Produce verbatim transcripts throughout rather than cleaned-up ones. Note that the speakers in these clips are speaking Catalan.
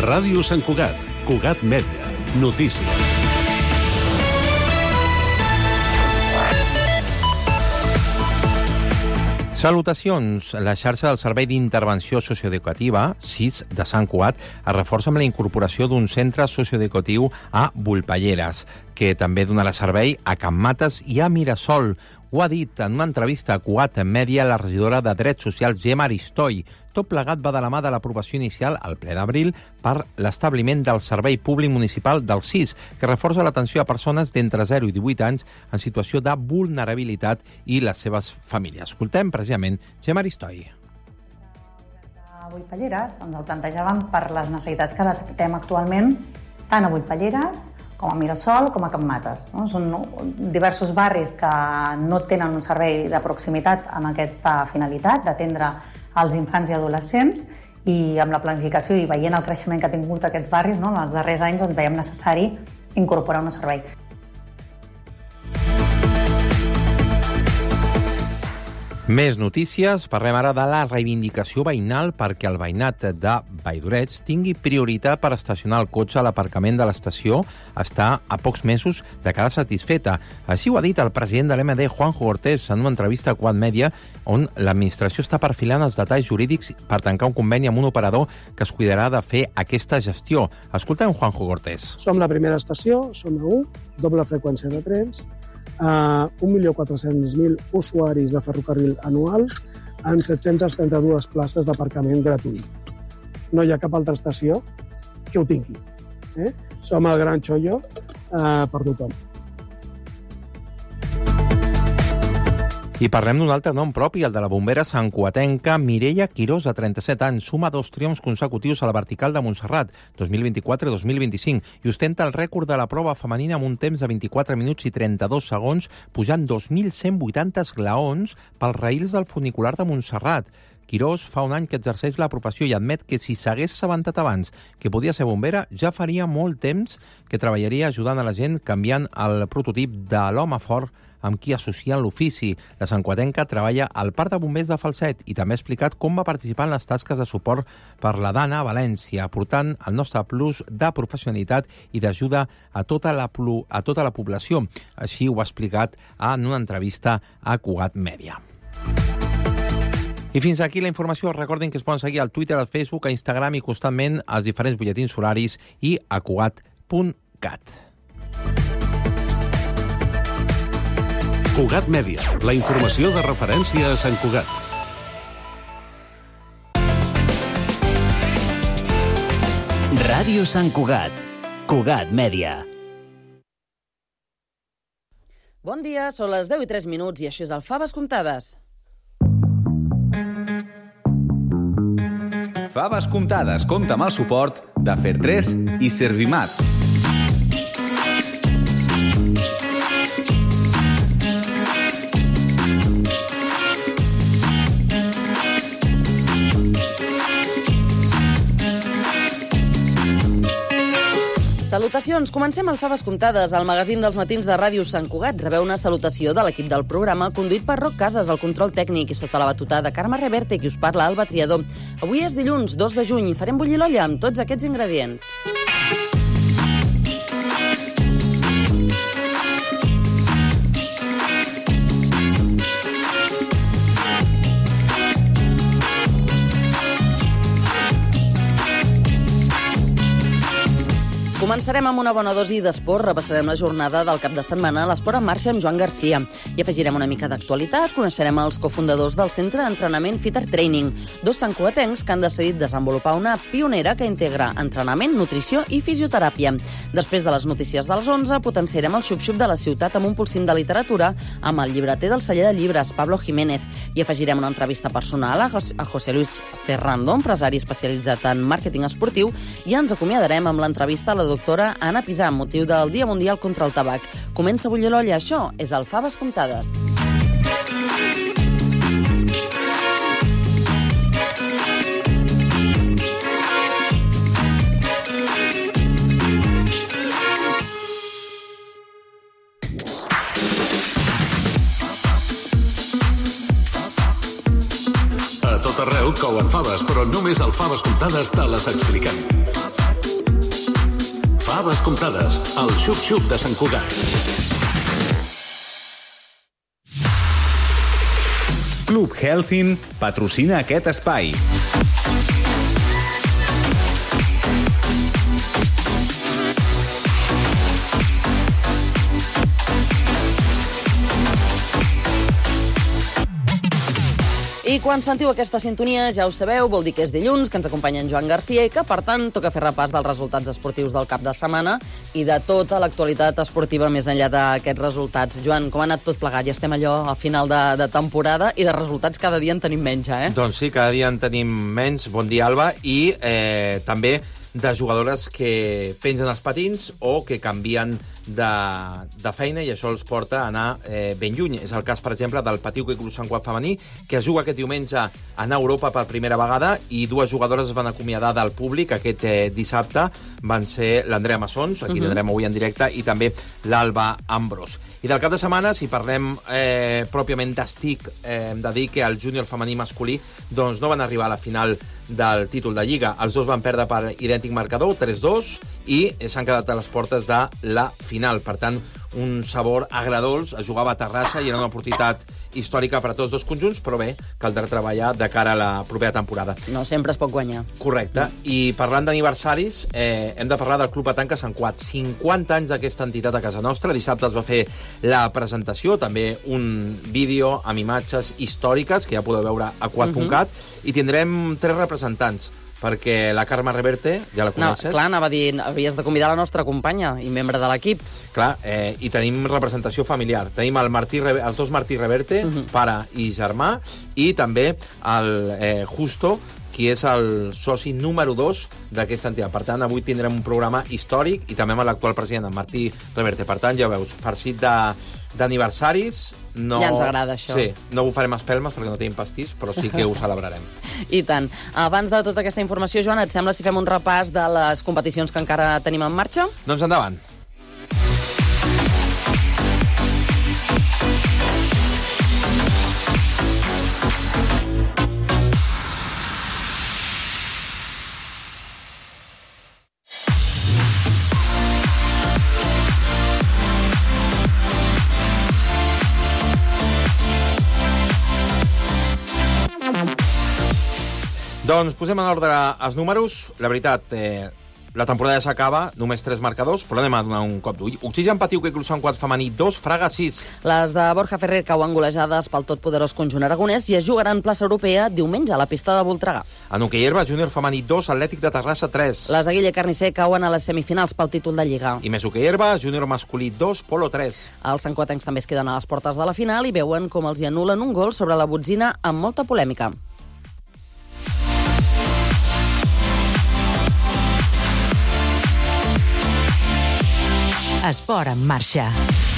Ràdio Sant Cugat, Cugat Mèdia, notícies. Salutacions. La xarxa del Servei d'Intervenció Socioeducativa, S I S, de Sant Cugat, es reforça amb la incorporació d'un centre socioeducatiu a Volpelleres, que també donarà servei a Can Mates i a Mirasol. Ho ha dit en una entrevista a Cugat Mèdia la regidora de Drets Socials, Gemma Aristoi. Tot plegat va de la mà de l'aprovació inicial al ple d'abril per l'establiment del Servei Públic Municipal del S I S, que reforça l'atenció a persones d'entre zero i divuit anys en situació de vulnerabilitat i les seves famílies. Escoltem precisament Gemma Aristoi. A Volpelleres ens el plantejàvem per les necessitats que detectem actualment tant a Volpelleres com a Mirasol, com a Can Mates. No? Són diversos barris que no tenen un servei de proximitat amb aquesta finalitat, d'atendre els infants i adolescents, i amb la planificació i veient el creixement que ha tingut aquests barris, no? en els darrers anys, doncs, veiem necessari incorporar un servei. Més notícies. Parlem ara de la reivindicació veïnal perquè el veïnat de Valldoreix tingui prioritat per estacionar el cotxe a l'aparcament de l'estació. Està a pocs mesos de quedar satisfeta. Així ho ha dit el president de l'M D, Juanjo Cortés, en una entrevista a Cugat Mèdia, on l'administració està perfilant els detalls jurídics per tancar un conveni amb un operador que es cuidarà de fer aquesta gestió. Escoltem Juanjo Cortés. Som la primera estació, som a u, doble freqüència de trens, Uh, un milió quatre-cents mil usuaris de ferrocarril anual en set-centes trenta-dues places d'aparcament gratuït. No hi ha cap altra estació que ho tingui. Eh? Som el gran xollo uh, per tothom. I parlem d'un altre nom propi, el de la bombera santcugatenca Mireia Quirós, de trenta-set anys. Suma dos triomfs consecutius a la vertical de Montserrat, dos mil vint-i-quatre i dos mil vint-i-cinc, i ostenta el rècord de la prova femenina amb un temps de vint-i-quatre minuts i trenta-dos segons, pujant dos mil cent vuitanta esglaons pels raïls del funicular de Montserrat. Quirós fa un any que exerceix la professió i admet que si s'hagués assabentat abans que podia ser bombera, ja faria molt temps que treballaria ajudant a la gent canviant el prototip de l'home fort amb qui associen l'ofici. La santcugatenca treballa al Parc de Bombers de Falset i també ha explicat com va participar en les tasques de suport per la Dana a València, aportant el nostre plus de professionalitat i d'ajuda a tota la, a tota la població. Així ho ha explicat en una entrevista a Cugat Mèdia. I fins aquí la informació. Recordin que es poden seguir al Twitter, al Facebook, a Instagram i constantment als diferents butlletins horaris i a cugat punt cat. Cugat Mèdia, la informació de referència a Sant Cugat. Ràdio Sant Cugat, Cugat Mèdia. Bon dia, són les deu i tres minuts i això és el Faves Comptades. Faves Comptades compta amb el suport de Fertres i Servimat. Salutacions, comencem el Faves Comptades, el magazín dels matins de Ràdio Sant Cugat. Rebeu una salutació de l'equip del programa, conduït per Roc Casas, el control tècnic, i sota la batuta de Carme Reverte, qui us parla, Alba Triador. Avui és dilluns, dos de juny, i farem bullir l'olla amb tots aquests ingredients. Començarem amb una bona dosi d'esport, repassarem la jornada del cap de setmana a l'Esport en Marxa amb Joan Garcia. I afegirem una mica d'actualitat, coneixerem els cofundadors del Centre d'Entrenament Fitter Training, dos santcugatencs que han decidit desenvolupar una pionera que integra entrenament, nutrició i fisioteràpia. Després de les notícies dels onze, potenciarem el xup-xup de la ciutat amb un pulsim de literatura amb el llibreter del celler de llibres, Pablo Jiménez, i afegirem una entrevista personal a José Luis Ferrando, empresari especialitzat en màrqueting esportiu, i ens acomiadarem amb l'entrevista a la doctora Anna Pisà, amb motiu del Dia Mundial contra el Tabac. Comença a bullir l'olla, això és el Faves Comptades. A tot arreu couen faves, però només al Faves Comptades te les expliquem. faves comprades. El xup-xup de Sant Cugat. Club Healthin patrocina aquest espai. I quan sentiu aquesta sintonia, ja ho sabeu, vol dir que és dilluns, que ens acompanya en Joan Garcia i que, per tant, toca fer repàs dels resultats esportius del cap de setmana i de tota l'actualitat esportiva més enllà d'aquests resultats. Joan, com ha anat tot plegat? Ja estem allò a final de, de temporada i de resultats cada dia en tenim menys, eh? Doncs sí, cada dia en tenim menys. Bon dia, Alba. I eh, també de jugadores que pengen els patins o que canvien de, de feina i això els porta a anar eh, ben lluny. És el cas, per exemple, del Patí Hoquei Club Sant Cugat femení, que es juga aquest diumenge a anar a Europa per primera vegada i dues jugadores es van acomiadar del públic aquest eh, dissabte. Van ser l'Andrea Massons, aquí uh-huh. tindrem avui en directe, i també l'Alba Ambrós. I del cap de setmana, si parlem eh, pròpiament d'estic, eh, hem de dir que el júnior femení masculí doncs no van arribar a la final del títol de Lliga. Els dos van perdre per idèntic marcador, tres dos, i s'han quedat a les portes de la final. Per tant, un sabor agredolç. Es jugava a Terrassa i era una oportunitat històrica per a tots dos conjunts, però bé, caldrà treballar de cara a la propera temporada. No sempre es pot guanyar. Correcte. I parlant d'aniversaris, eh, hem de parlar del Club Petanca Sant Cugat. cinquanta anys d'aquesta entitat a casa nostra. Dissabte es va fer la presentació, també un vídeo amb imatges històriques, que ja podeu veure a cugat punt cat, uh-huh. i tindrem tres representants, perquè la Carme Reverte, ja la coneixes? No, clar, anava a dir, havies de convidar la nostra companya i membre de l'equip. Clar, eh, i tenim representació familiar. Tenim el Martí, els dos Martí Reverte, uh-huh. pare i germà, i també el eh, Justo, qui és el soci número dos d'aquesta entitat. Per tant, avui tindrem un programa històric i també amb l'actual president, en Martí Reverte. Per tant, ja veus, farcit d'aniversaris. No... Ja ens agrada, això. Sí, no ho farem espelmes perquè no tenim pastís, però sí que ho celebrarem. I tant. Abans de tota aquesta informació, Joan, et sembla si fem un repàs de les competicions que encara tenim en marxa? Doncs endavant. Doncs posem en ordre els números. La veritat, eh, la temporada ja s'acaba, només tres marcadors, però anem a donar un cop d'ull. Oxigen Patí Hoquei Club Sant Cugat femení dos, Fraga sis. Les de Borja Ferrer cauen golejades pel totpoderós conjunt aragonès i es jugaran plaça europea diumenge a la pista de Voltregà. En hoquei herba, júnior femení dos, Atlètic de Terrassa tres. Les de Guille Carnicer cauen a les semifinals pel títol de Lliga. I més hoquei herba, júnior masculí dos, Polo tres. Els santcuatencs també es queden a les portes de la final i veuen com els hi anulen un gol sobre la botzina amb molta polèmica. Esport en marxa.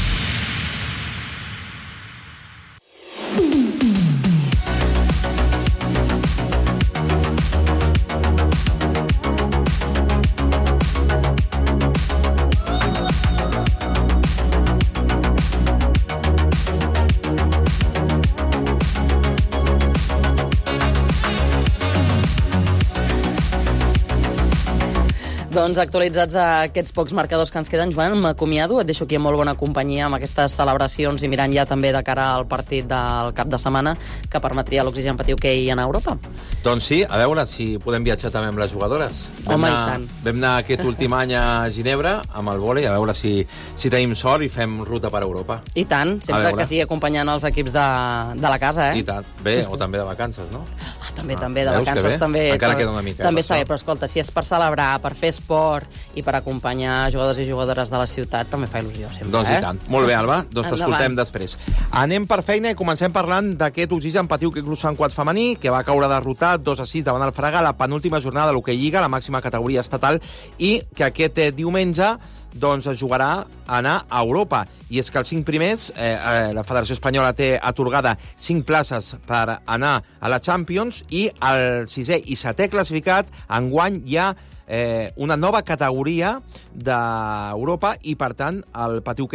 Doncs actualitzats a aquests pocs marcadors que ens queden, Joan, m'acomiado, et deixo aquí en molt bona companyia amb aquestes celebracions i mirant ja també de cara al partit del cap de setmana que permetria l'Oxigen Patí Hoquei anar a Europa. Doncs sí, a veure si podem viatjar també amb les jugadores. Vam Home, anar, i tant. Vam anar aquest últim any a Ginebra amb el vòlei, a veure si, si tenim sort i fem ruta per Europa. I tant, sempre que sigui acompanyant els equips de, de la casa, eh? I tant, bé, o també de vacances, no? Ah, també, Ah, també, de veus que vacances bé? també. Encara també, queda una mica, També per està bé, això. però escolta, si és per celebrar, per fer esport i per acompanyar jugadors i jugadores de la ciutat, també fa il·lusió sempre, Doncs eh? i tant. Molt bé, Alba. Doncs Endavant. t'escoltem després. Anem per feina i comencem parlant d'aquest Oxigen Patí Hoquei Club Sant Cugat femení, que va caure derrotat dos a sis davant el Fraga a la penúltima jornada de l'Hoquei Lliga, la màxima categoria estatal, i que aquest eh, diumenge doncs es jugarà a anar a Europa. I és que els cinc primers, eh, eh, la Federació Espanyola té atorgada cinc places per anar a la Champions, i el sisè i setè classificat enguany hi ha eh, una nova categoria d'Europa i, per tant, el Patí Hoquei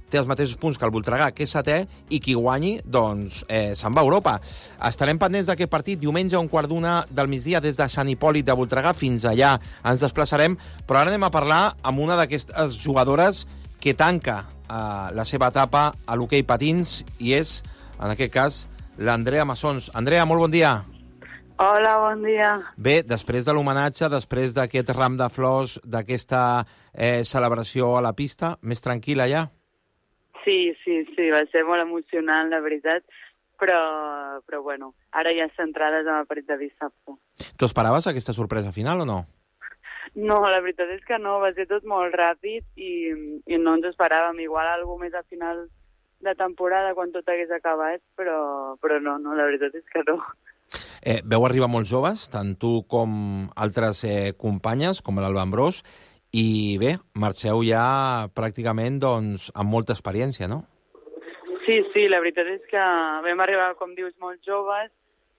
té els mateixos punts que el Voltregà, que és setè, i qui guanyi, doncs, eh, se'n va a Europa. Estarem pendents d'aquest partit diumenge a un quart d'una del migdia des de Sant Hipòlit de Voltregà. Fins allà ens desplaçarem, però ara anem a parlar amb una d'aquestes jugadores que tanca eh, la seva etapa a l'hoquei patins, i és, en aquest cas, l'Andrea Massons. Andrea, molt bon dia. Hola, bon dia. Bé, després de l'homenatge, després d'aquest ram de flors, d'aquesta eh, celebració a la pista, més tranquil·la ja? Sí, sí, sí, va ser molt emocionant, la veritat, però, però bueno, ara ja centrades en el partit de dissabte. Tu esperaves aquesta sorpresa final o no? No, la veritat és que no, va ser tot molt ràpid i, i no ens esperàvem. Igual alguna més a final de temporada, quan tot hagués acabat, però, però no, no, la veritat és que no. Eh, veu arribar molts joves, tant tu com altres eh, companyes, com l'Alba Ambrós, i bé, marxeu ja pràcticament doncs, amb molta experiència, no? Sí, sí, la veritat és que vam arribar, com dius, molt joves,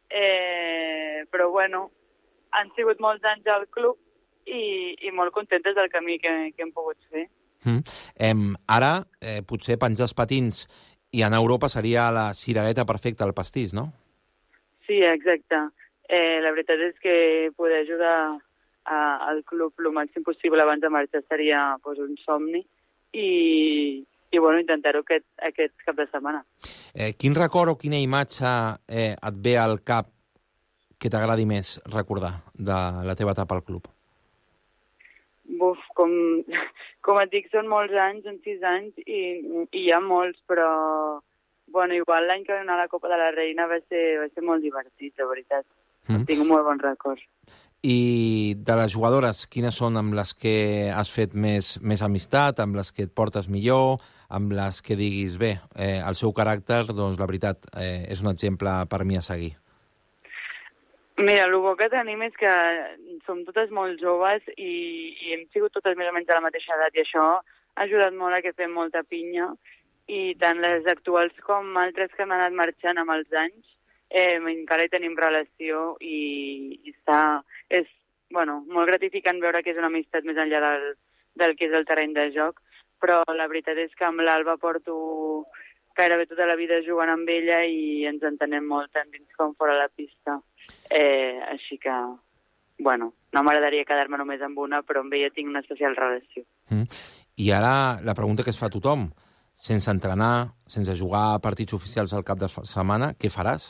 eh, però bueno, han sigut molts anys al club i, i molt contentes del camí que, que hem pogut fer. Mm. Eh, ara, eh, potser penjar els patins i anar a Europa seria la cirereta perfecta al pastís, no? Sí, exacte. Eh, la veritat és que poder ajudar a, al club el màxim possible abans de marxar seria pues, un somni i, i bueno, intentar-ho aquest, aquest cap de setmana. Eh, quin record o quina imatge eh, et ve al cap que t'agradi més recordar de la teva etapa al club? Buf, com, com et dic, són molts anys, són sis anys, i, i hi ha molts, però bueno, igual l'any que vam anar a la Copa de la Reina va ser, va ser molt divertit, de veritat. Mm. Tinc un molt bon record. I de les jugadores, quines són amb les que has fet més, més amistat, amb les que et portes millor, amb les que diguis, bé, eh, el seu caràcter, doncs la veritat, eh, és un exemple per mi a seguir? Mira, el bo que tenim és que som totes molt joves i, i hem sigut totes més o menys de la mateixa edat, i això ha ajudat molt a que fem molta pinya, i tant les actuals com altres que han anat marxant amb els anys, eh, encara hi tenim relació i, i està, és bueno, molt gratificant veure que és una amistat més enllà del, del que és el terreny de joc, però la veritat és que amb l'Alba porto gairebé tota la vida jugant amb ella i ens entenem molt tant dins com fora la pista. Eh, així que, bueno, no m'agradaria quedar-me només amb una, però amb ella tinc una especial relació. Mm. I ara la pregunta que es fa a tothom: sense entrenar, sense jugar a partits oficials al cap de setmana, què faràs?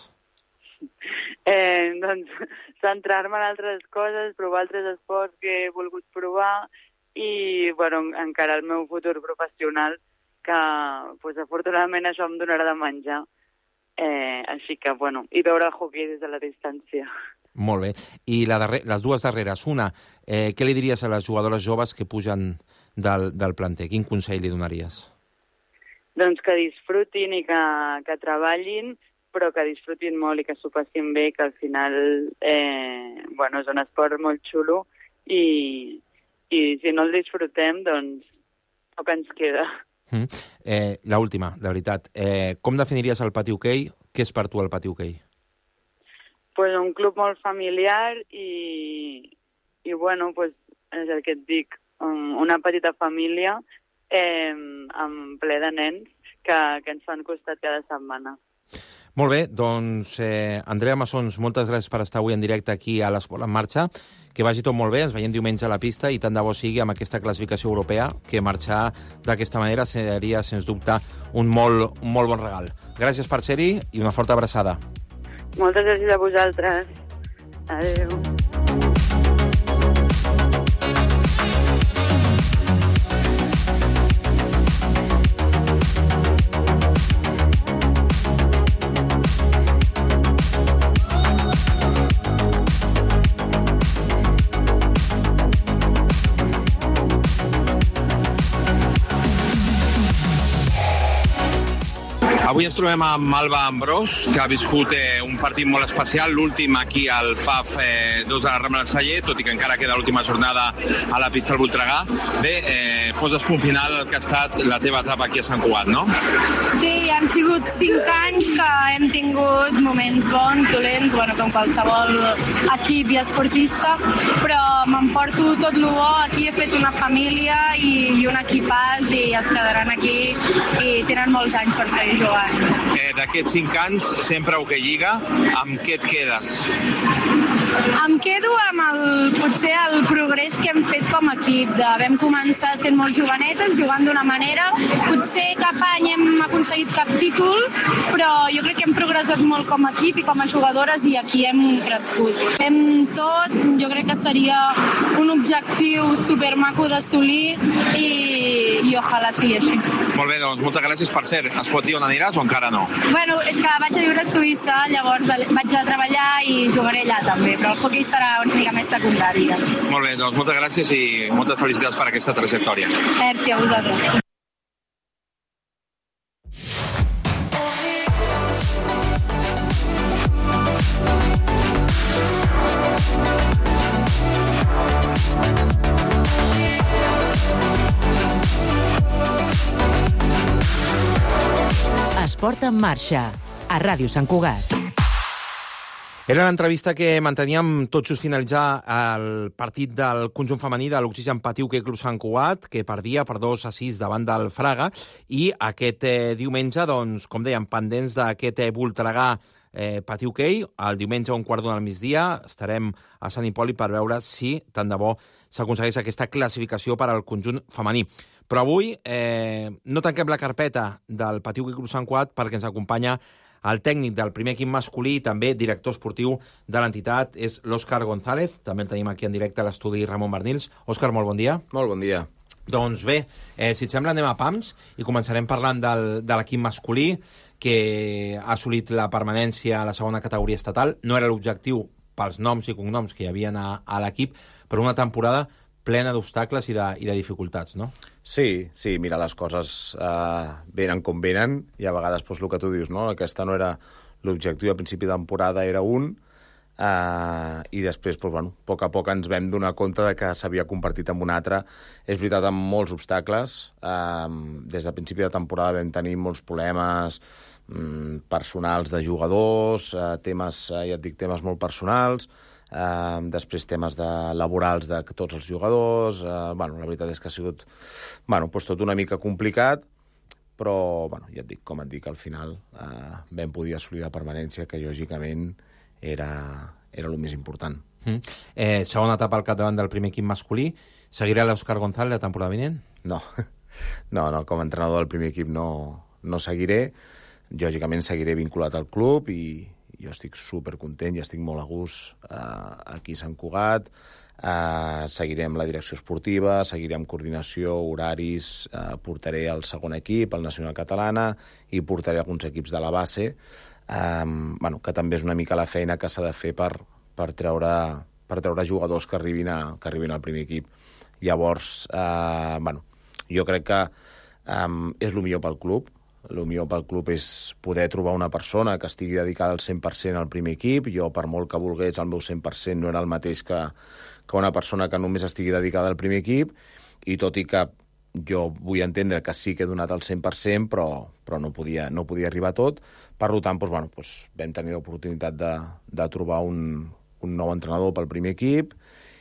Eh, doncs centrar-me en altres coses, provar altres esports que he volgut provar i, bueno, encara el meu futur professional, que pues, afortunadament això em donarà de menjar. Eh, així que, bueno, i veure el hoquei des de la distància. Molt bé. I la darrer, les dues darreres. Una, eh, què li diries a les jugadores joves que pugen del, del planter? Quin consell li donaries? Doncs que disfrutin i que, que treballin, però que disfrutin molt i que s'ho passin bé, que al final eh, bueno, és un esport molt xulo i, i si no el disfrutem, doncs poc ens queda. Mm. Eh, L'última, de veritat. Eh, com definiries el pati hoquei? Què és per tu el pati hoquei? Pues un club molt familiar i, i bueno, pues, és el que et dic, una petita família eh, amb ple de nens que, que ens fan costat cada setmana. Molt bé, doncs, eh, Andrea Massons, moltes gràcies per estar avui en directe aquí a l'Esport en Marxa. Que vagi tot molt bé, ens veiem diumenge a la pista i tant de bo sigui amb aquesta classificació europea, que marxar d'aquesta manera seria, sens dubte, un molt, un molt bon regal. Gràcies per ser-hi i una forta abraçada. Moltes gràcies a vosaltres. Adéu. Avui Avui ens trobem amb Alba Ambrós, que ha viscut eh, un partit molt especial, l'últim aquí al P A F eh, dos de la Rambla del Celler, tot i que encara queda l'última jornada a la pista del Voltregà. Bé, eh, poses punt final al que ha estat la teva etapa aquí a Sant Cugat, no? Sí, han sigut cinc anys que hem tingut moments bons, dolents, bueno, com qualsevol equip i esportista, però m'emporto tot lo bo. Aquí he fet una família i, i un equipàs i es quedaran aquí i tenen molts anys per seguir jugant. Eh, D'aquests cinc anys, sempre Hockey Lliga, amb què et quedes? Em quedo amb el, potser el progrés que hem fet com a equip. De, vam començar sent molt jovenetes, jugant d'una manera. Potser cap any hem aconseguit cap títol, però jo crec que hem progressat molt com a equip i com a jugadores i aquí hem crescut. Fem tot, jo crec que seria un objectiu supermaco d'assolir i, i ojalà sigui així. Molt bé, doncs moltes gràcies. Per cert, es pot dir on aniràs o encara no? Bueno, és que vaig a viure a Suïssa, llavors vaig a treballar i jugaré allà també, però el hockey serà una mica més secundari. Molt bé, doncs moltes gràcies i moltes felicitats per aquesta trajectòria. Merci a vosaltres. Esport en marxa, a Ràdio Sant Cugat. Era l'entrevista que manteníem tot just finalitzar el partit del conjunt femení de l'Oxigen Patí Hoquei Club Sant Cugat, que perdia per dos a sis davant del Fraga, i aquest eh, diumenge, doncs, com dèiem, pendents d'aquest eh, Voltregà eh, Patí Hoquei, el diumenge a un quart d'una al migdia estarem a Sant Hipòlit per veure si, tant de bo, s'aconsegueix aquesta classificació per al conjunt femení. Però avui eh, no tanquem la carpeta del Patí Hoquei Club Sant Cugat perquè ens acompanya el tècnic del primer equip masculí i també director esportiu de l'entitat és l'Òscar González. També el tenim aquí en directe a l'estudi Ramon Bernils. Òscar, molt bon dia. Molt bon dia. Doncs bé, eh, si et sembla anem a pams i començarem parlant del, de l'equip masculí que ha assolit la permanència a la segona categoria estatal. No era l'objectiu pels noms i cognoms que hi havia a, a l'equip, però una temporada plena d'obstacles i, de, i de dificultats, no? Sí, sí, mira, les coses eh, venen com venen i a vegades doncs, el que tu dius, no? Aquesta no era l'objectiu, a principi de temporada era un eh, i després, doncs, bueno, a poc a poc ens vam donar compte de que s'havia convertit en un altre. És veritat, amb molts obstacles. Eh, des de principi de temporada vam tenir molts problemes mm, personals de jugadors, eh, temes, eh, ja et dic, temes molt personals, Uh, després temes de laborals de tots els jugadors. Uh, bueno, la veritat és que ha sigut bueno, doncs tot una mica complicat, però bueno, ja et dic, com et dic, al final uh, vam poder assolir la permanència, que lògicament era, era el més important. Mm. Eh, segona etapa al capdavant del primer equip masculí. Seguirà l'Òscar González la temporada vinent? No, no, no, com a entrenador del primer equip no, no seguiré. Lògicament seguiré vinculat al club i jo estic supercontent i estic molt a gust eh, aquí a Sant Cugat. Eh, seguirem la direcció esportiva, seguirem coordinació, horaris, eh, portaré el segon equip, el Nacional Catalana, i portaré alguns equips de la base, eh, bueno, que també és una mica la feina que s'ha de fer per, per, treure, per treure jugadors que arribin, a, que arribin al primer equip. Llavors, eh, bueno, jo crec que eh, és el millor pel club. El millor pel club és poder trobar una persona que estigui dedicada al cent per cent al primer equip. Jo, per molt que volgués, el meu cent per cent no era el mateix que, que una persona que només estigui dedicada al primer equip, i tot i que jo vull entendre que sí que he donat el cent per cent, però, però no, podia, no podia arribar a tot. Per tant, doncs, bueno, doncs vam tenir l'oportunitat de, de trobar un, un nou entrenador pel primer equip,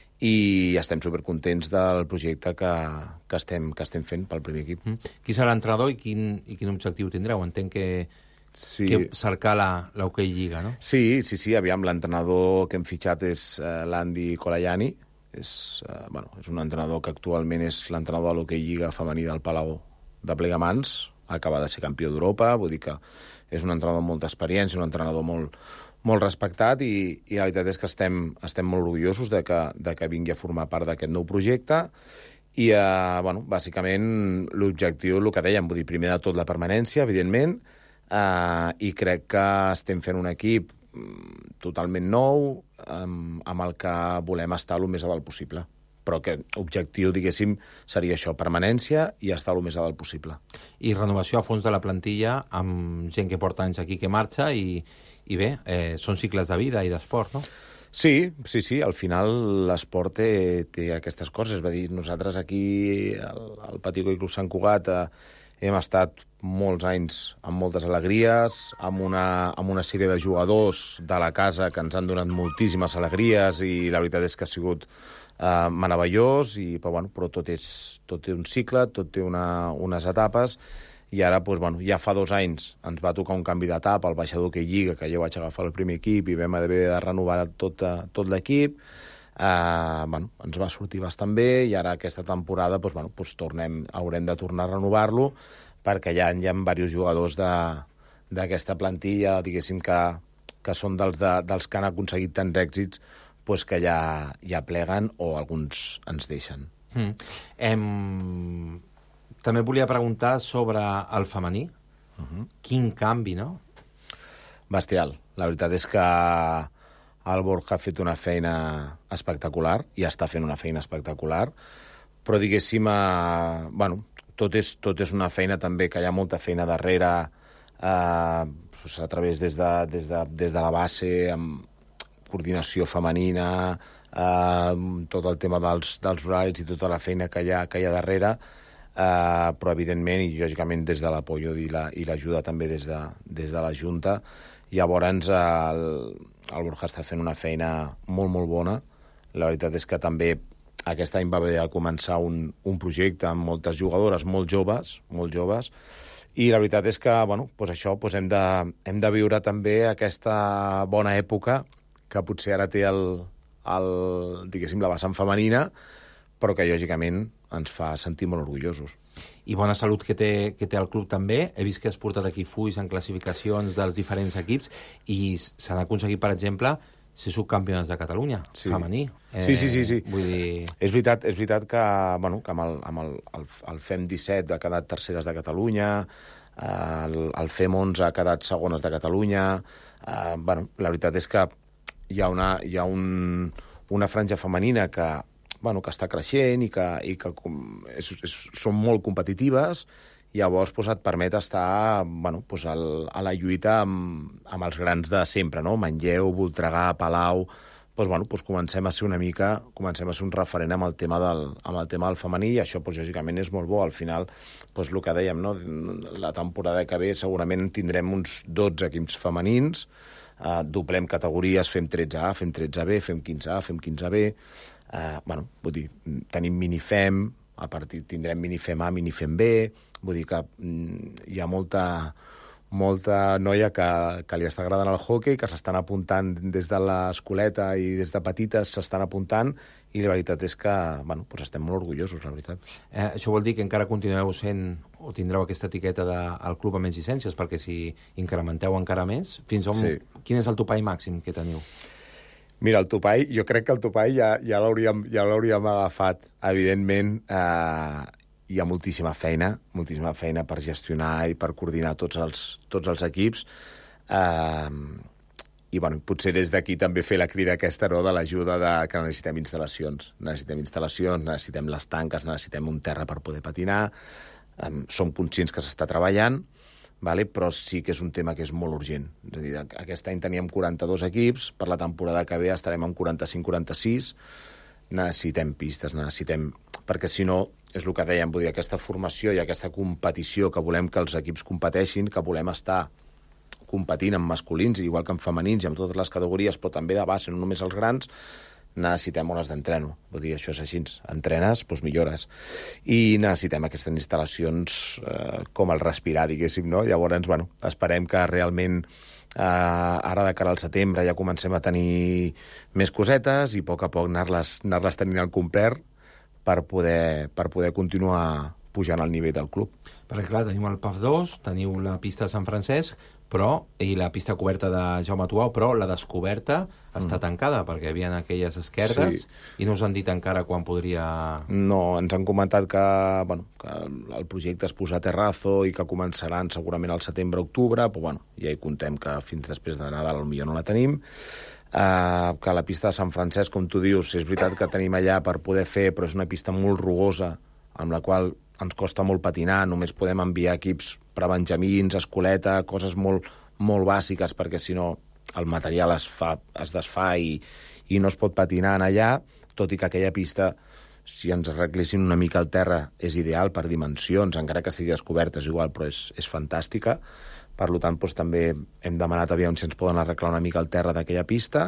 i estem supercontents del projecte que, que, estem, que estem fent pel primer equip. Mm. Qui serà l'entrenador i quin, i quin objectiu tindreu? Entenc que, sí. que cercar la, la Hockey Lliga, no? Sí, sí, sí, aviam, l'entrenador que hem fitxat és uh, l'Andy Colagiani. És, uh, bueno, és un entrenador que actualment és l'entrenador de l'Hockey Lliga femení del Palau de Plegamans, acaba de ser campió d'Europa, vull dir que és un entrenador amb molta experiència, un entrenador molt, molt respectat, i, i la veritat és que estem, estem molt orgullosos de que, de que vingui a formar part d'aquest nou projecte. I, eh, bueno, bàsicament, l'objectiu, el que dèiem, vull dir, primer de tot la permanència, evidentment, eh, i crec que estem fent un equip totalment nou, amb, amb el que volem estar el més a dalt possible. però que objectiu, diguéssim, seria això, permanència i estar el més a dalt possible. I renovació a fons de la plantilla amb gent que porta anys aquí que marxa i, i bé, eh, són cicles de vida i d'esport, no? Sí, sí, sí, al final l'esport té, té aquestes coses. Va dir, nosaltres aquí al, al Patí Club Sant Cugat eh, hem estat molts anys amb moltes alegries, amb una, amb una sèrie de jugadors de la casa que ens han donat moltíssimes alegries i la veritat és que ha sigut eh, meravellós, i, però, bueno, però tot, és, tot té un cicle, tot té una, unes etapes, i ara, doncs, bueno, ja fa dos anys ens va tocar un canvi d'etapa al baixador que Lliga, que jo vaig agafar el primer equip i vam haver de renovar tot, tot l'equip. Uh, bueno, ens va sortir bastant bé, i ara aquesta temporada doncs, bueno, doncs tornem, haurem de tornar a renovar-lo, perquè ja hi ha diversos jugadors d'aquesta plantilla, diguéssim, que, que són dels, de, dels que han aconseguit tants èxits, doncs que ja, ja pleguen o alguns ens deixen. Mm. Em... També volia preguntar sobre el femení. Uh-huh. Quin canvi, no? Bestial. La veritat és que el Borja ha fet una feina espectacular i està fent una feina espectacular, però diguéssim, eh, bueno, tot és, tot és una feina també que hi ha molta feina darrere, eh, doncs a través des de, des, de, des de la base, amb coordinació femenina, eh, tot el tema dels, dels horaris i tota la feina que hi ha, que hi ha darrere, eh, però evidentment i lògicament des de l'apoyo i l'ajuda la, també des de, des de la Junta. Llavors el, el Borja està fent una feina molt, molt bona. La veritat és que també aquest any va haver de començar un, un projecte amb moltes jugadores molt joves, molt joves, i la veritat és que, bueno, doncs això, doncs hem, de, hem de viure també aquesta bona època que potser ara té el, el, diguéssim, la vessant femenina, però que lògicament ens fa sentir molt orgullosos. I bona salut que té, que té el club també. He vist que has portat aquí fulls en classificacions dels diferents equips i s'han aconseguit, per exemple, ser subcampiones de Catalunya, sí. Femení. Eh, sí, sí, sí. sí. Vull dir... És veritat, és veritat que, bueno, que amb, el, amb el, el, el F E M disset ha quedat terceres de Catalunya, el, el F E M onze ha quedat segones de Catalunya. Eh, bueno, la veritat és que hi ha una, hi ha un, una franja femenina que bueno, que està creixent i que, i que és, és, són molt competitives, i llavors pues, et permet estar bueno, pues, al, a la lluita amb, amb els grans de sempre, no? Manlleu, Voltregà, Palau. Pues, bueno, pues, comencem a ser una mica, comencem a ser un referent amb el tema del, amb el tema del femení, i això pues, lògicament és molt bo. Al final, pues, el que dèiem, no? La temporada que ve segurament tindrem uns dotze equips femenins, eh, doblem categories, fem tretze A, fem tretze B, fem quinze A, fem quinze B. Uh, bueno, vull dir, tenim minifem, a partir tindrem minifem A, minifem B, vull dir que mm, hi ha molta, molta noia que, que li està agradant el hoquei, que s'estan apuntant des de l'escoleta i des de petites s'estan apuntant, i la veritat és que, bueno, doncs estem molt orgullosos, la veritat. Eh, això vol dir que encara continueu sent, o tindreu aquesta etiqueta del club amb més llicències, perquè si incrementeu encara més, fins on, sí. Quin és el topall màxim que teniu? Mira, el topall, jo crec que el topall ja, ja l'hauríem ja l'hauríem agafat. Evidentment, eh, hi ha moltíssima feina, moltíssima feina per gestionar i per coordinar tots els, tots els equips. Eh, I, bueno, potser des d'aquí també fer la crida aquesta, no?, de l'ajuda de que necessitem instal·lacions. Necessitem instal·lacions, necessitem les tanques, necessitem un terra per poder patinar. Eh, som conscients que s'està treballant, vale? Però sí que és un tema que és molt urgent. És a dir, aquest any teníem quaranta-dos equips, per la temporada que ve estarem en quaranta-cinc quaranta-sis, necessitem pistes, necessitem... Perquè si no, és el que dèiem, vull dir, aquesta formació i aquesta competició que volem que els equips competeixin, que volem estar competint amb masculins, igual que amb femenins i amb totes les categories, però també de base, no només els grans, necessitem hores d'entreno. Vull dir, això és així. Entrenes, doncs millores. I necessitem aquestes instal·lacions eh, com el respirar, diguéssim, no? Llavors, bueno, esperem que realment eh, ara de cara al setembre ja comencem a tenir més cosetes i a poc a poc anar-les anar-les tenint al complet per poder, per poder continuar pujant al nivell del club. Perquè, clar, teniu el P A F dos, teniu la pista de Sant Francesc, però, i la pista coberta de Jaume Tuau, però la descoberta està mm. tancada, perquè hi havia aquelles esquerdes, sí. I no us han dit encara quan podria... No, ens han comentat que, bueno, que el projecte es posa a terrazo i que començaran segurament al setembre-octubre, però bueno, ja hi contem que fins després de Nadal potser no la tenim. Uh, que la pista de Sant Francesc, com tu dius, és veritat que tenim allà per poder fer, però és una pista molt rugosa, amb la qual ens costa molt patinar, només podem enviar equips per a benjamins, escoleta, coses molt, molt bàsiques, perquè si no el material es, fa, es desfà i, i no es pot patinar en allà, tot i que aquella pista, si ens arreglessin una mica al terra, és ideal per dimensions, encara que sigui descoberta, és igual, però és, és fantàstica. Per tant, doncs, també hem demanat aviam si ens poden arreglar una mica el terra d'aquella pista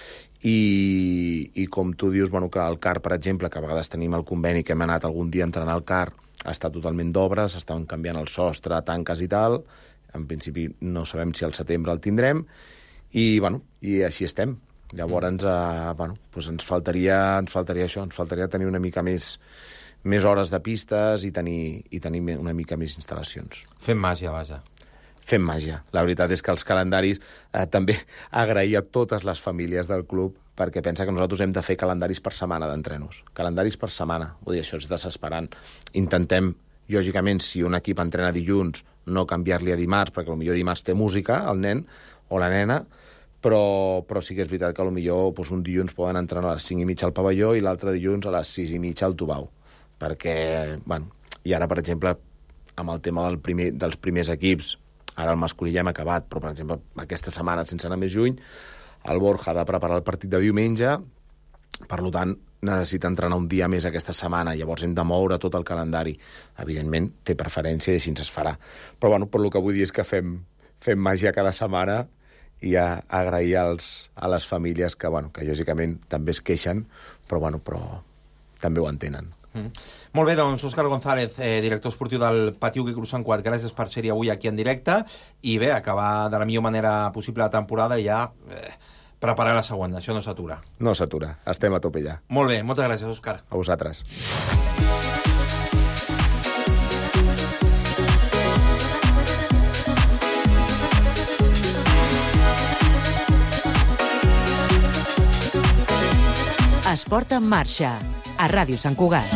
i, i com tu dius, bueno, que el car, per exemple, que a vegades tenim el conveni que hem anat algun dia entrant al car, està totalment d'obres, estan canviant el sostre, tanques i tal. En principi no sabem si al setembre el tindrem i, bueno, i així estem. Llavors, eh, bueno, doncs ens faltaria, ens faltaria això, ens faltaria tenir una mica més, més hores de pistes i tenir, i tenir una mica més instal·lacions. Fem màgia, vaja. Fem màgia. La veritat és que els calendaris eh, també agrair a totes les famílies del club perquè pensa que nosaltres hem de fer calendaris per setmana d'entrenos. Calendaris per setmana. Vull dir, això és desesperant. Intentem, lògicament, si un equip entrena dilluns, no canviar-li a dimarts, perquè potser dimarts té música, el nen o la nena, però, però sí que és veritat que potser doncs, un dilluns poden entrenar a les cinc i mitja al pavelló i l'altre dilluns a les sis i mitja al Tubau. Perquè, bueno, i ara, per exemple, amb el tema del primer, dels primers equips, ara el masculí ja hem acabat, però, per exemple, aquesta setmana, sense anar més lluny, el Borja ha de preparar el partit de diumenge, per tant, necessita entrenar un dia més aquesta setmana, llavors hem de moure tot el calendari. Evidentment, té preferència i així ens es farà. Però, bueno, per el que vull dir és que fem, fem màgia cada setmana i a, a agrair als, a les famílies que, bueno, que lògicament també es queixen, però, bueno, però també ho entenen. Mm. Molt bé, doncs, Òscar González, eh, director esportiu del Pati Ugui Cruz Sant Cugat, gràcies per ser-hi avui aquí en directe i bé, acabar de la millor manera possible la temporada i ja eh, preparar la següent, això no s'atura. No s'atura, estem a tope ja. Molt bé, moltes gràcies, Òscar. A vosaltres. Esport en marxa, a Ràdio Sant Cugat.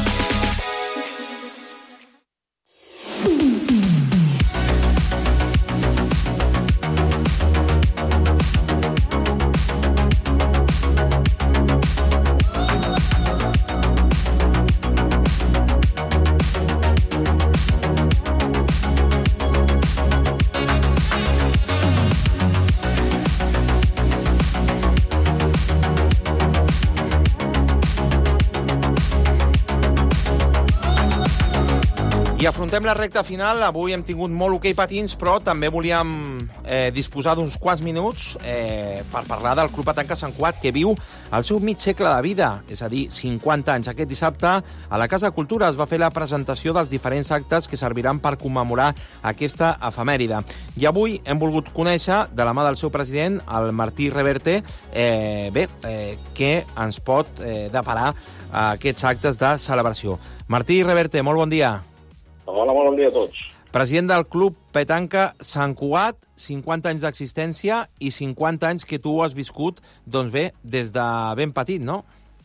I afrontem la recta final. Avui hem tingut molt hoquei patins, però també volíem eh, disposar d'uns quants minuts eh, per parlar del Club Petanca Sant Cugat, que viu el seu mig segle de vida, és a dir, cinquanta anys. Aquest dissabte, a la Casa de Cultura, es va fer la presentació dels diferents actes que serviran per commemorar aquesta efemèride. I avui hem volgut conèixer, de la mà del seu president, el Martí Reverte, eh, bé, eh, què ens pot eh, deparar aquests actes de celebració. Martí Reverte, molt bon dia. Hola, molt bon dia a tots. President del Club Petanca Sant Cugat, cinquanta anys d'existència i cinquanta anys que tu has viscut, doncs bé, des de ben petit, no?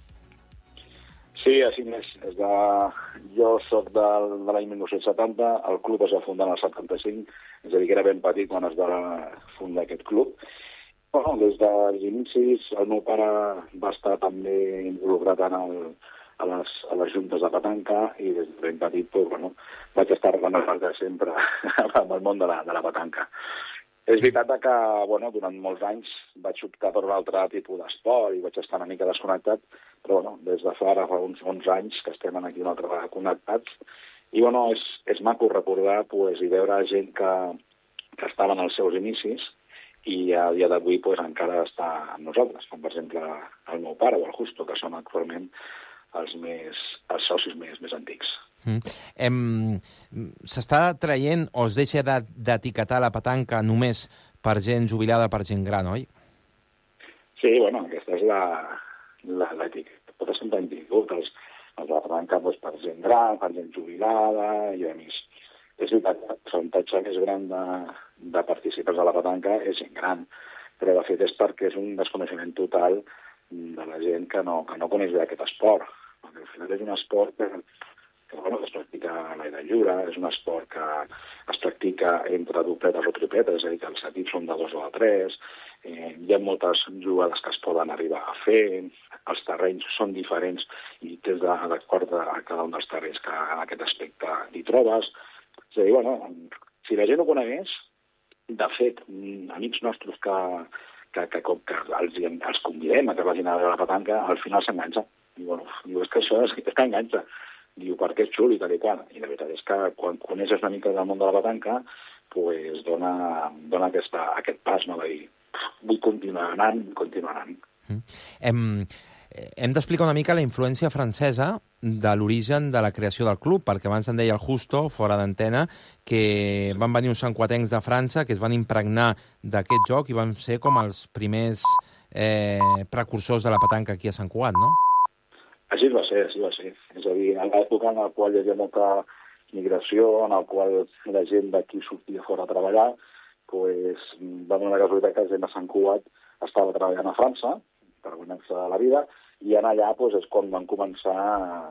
Sí, així és. Des de... Jo soc del, de l'any mil nou-cents setanta, el club es va fundar en el setanta-cinc, és a dir, que era ben petit quan es va fundar aquest club. Bueno, des dels inicis, el meu pare va estar també involucrat en el... A les, a les juntes de petanca i des de ben petit pues, bueno, vaig estar arreglant de sempre amb el món de la, de la petanca. És veritat que bueno, durant molts anys vaig optar per un altre tipus d'esport i vaig estar una mica desconnectat, però bueno, des de fa ara fa uns onze anys que estem aquí un altre vegada connectats i bueno, és, és maco recordar pues, i veure gent que, que estava en els seus inicis i a dia d'avui pues, encara està amb nosaltres, com per exemple el meu pare o el Justo, que són actualment els, més, els socis més, més antics. Mm. Em, s'està traient o es deixa d'etiquetar la petanca només per gent jubilada, per gent gran, oi? Sí, bueno, aquesta és l'etiqueta. Totes sempre hem tingut els, els de la petanca doncs, per gent gran, per gent jubilada, i a més, és veritat que el percentatge més gran de, de participants de la petanca és gent gran, però de fet és perquè és un desconeixement total de la gent que no, que no coneix bé aquest esport. Perquè al final és un esport que, que bueno, es practica a l'aire lliure, és un esport que es practica entre dupletes o tripletes, és a dir, que els equips són de dos o de tres, Eh, hi ha moltes jugades que es poden arribar a fer, els terrenys són diferents i tens d'acord a cada un dels terrenys que en aquest aspecte t'hi trobes. És a dir, bueno, si la gent ho conegués, de fet, amics nostres que, que, que, que els, els convidem a que vagin a veure la petanca, al final s'enganxa. Diu, bueno, diu, és que això és, és que enganxa. Diu, perquè és xulo i tal i qual. I la veritat és que quan coneixes una mica del món de la petanca, pues dona, dona aquesta, aquest pas, no? De dir, vull continuar anant, continuar anant. Mm. Hem, hem d'explicar una mica la influència francesa de l'origen de la creació del club, perquè abans em deia el Justo, fora d'antena, que van venir uns santcuatencs de França que es van impregnar d'aquest joc i van ser com els primers eh, precursors de la petanca aquí a Sant Cugat, no? Així va ser, així va ser. És a dir, en l'època en la qual hi havia molta migració, en la qual la gent d'aquí sortia fora a treballar, pues, va donar la casualitat que la gent de Sant Cugat estava treballant a França, per guanyar-se la vida, i en allà pues, és quan van començar a,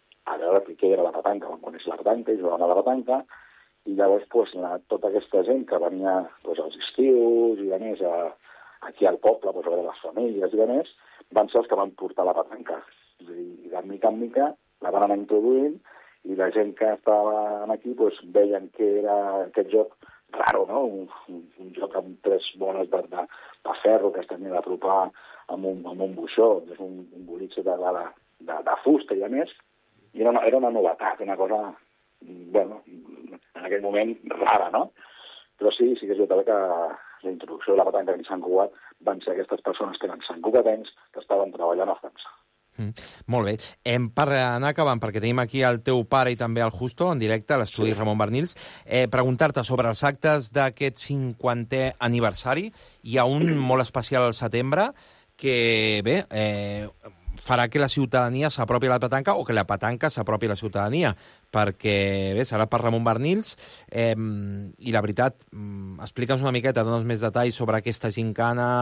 a veure què era la petanca. Van conèixer la petanca i jugaven a la petanca, i llavors pues, la, tota aquesta gent que venia pues, als estius i a més a, aquí al poble, pues, a veure les famílies i a més, van ser els que van portar la petanca. I de mica en mica la van anar introduint i la gent que estava aquí pues, veien que era aquest joc raro, no? Un, un, un joc amb tres boles de, de, de ferro que es tenia d'apropar amb un, amb un buixó, és un, un bolitxe de, de, de, de fusta i a més, i era una, era una novetat, una cosa, bueno, en aquell moment rara, no? Però sí, sí que és veritat que la introducció de la petanca en Sant Cugat van ser aquestes persones que eren santcugatencs que estaven treballant a França. Mm, molt bé. Hem, per anar acabant, perquè tenim aquí el teu pare i també el Justo en directe a l'estudi sí. Ramon Bernils, eh, preguntar-te sobre els actes d'aquest cinquantè aniversari. Hi ha un molt especial al setembre que, bé, eh, farà que la ciutadania s'apropi a la petanca o que la petanca s'apropi a la ciutadania, perquè, bé, serà per Ramon Bernils, eh, i la veritat, explica'ns una miqueta, dones més detalls sobre aquesta gincana,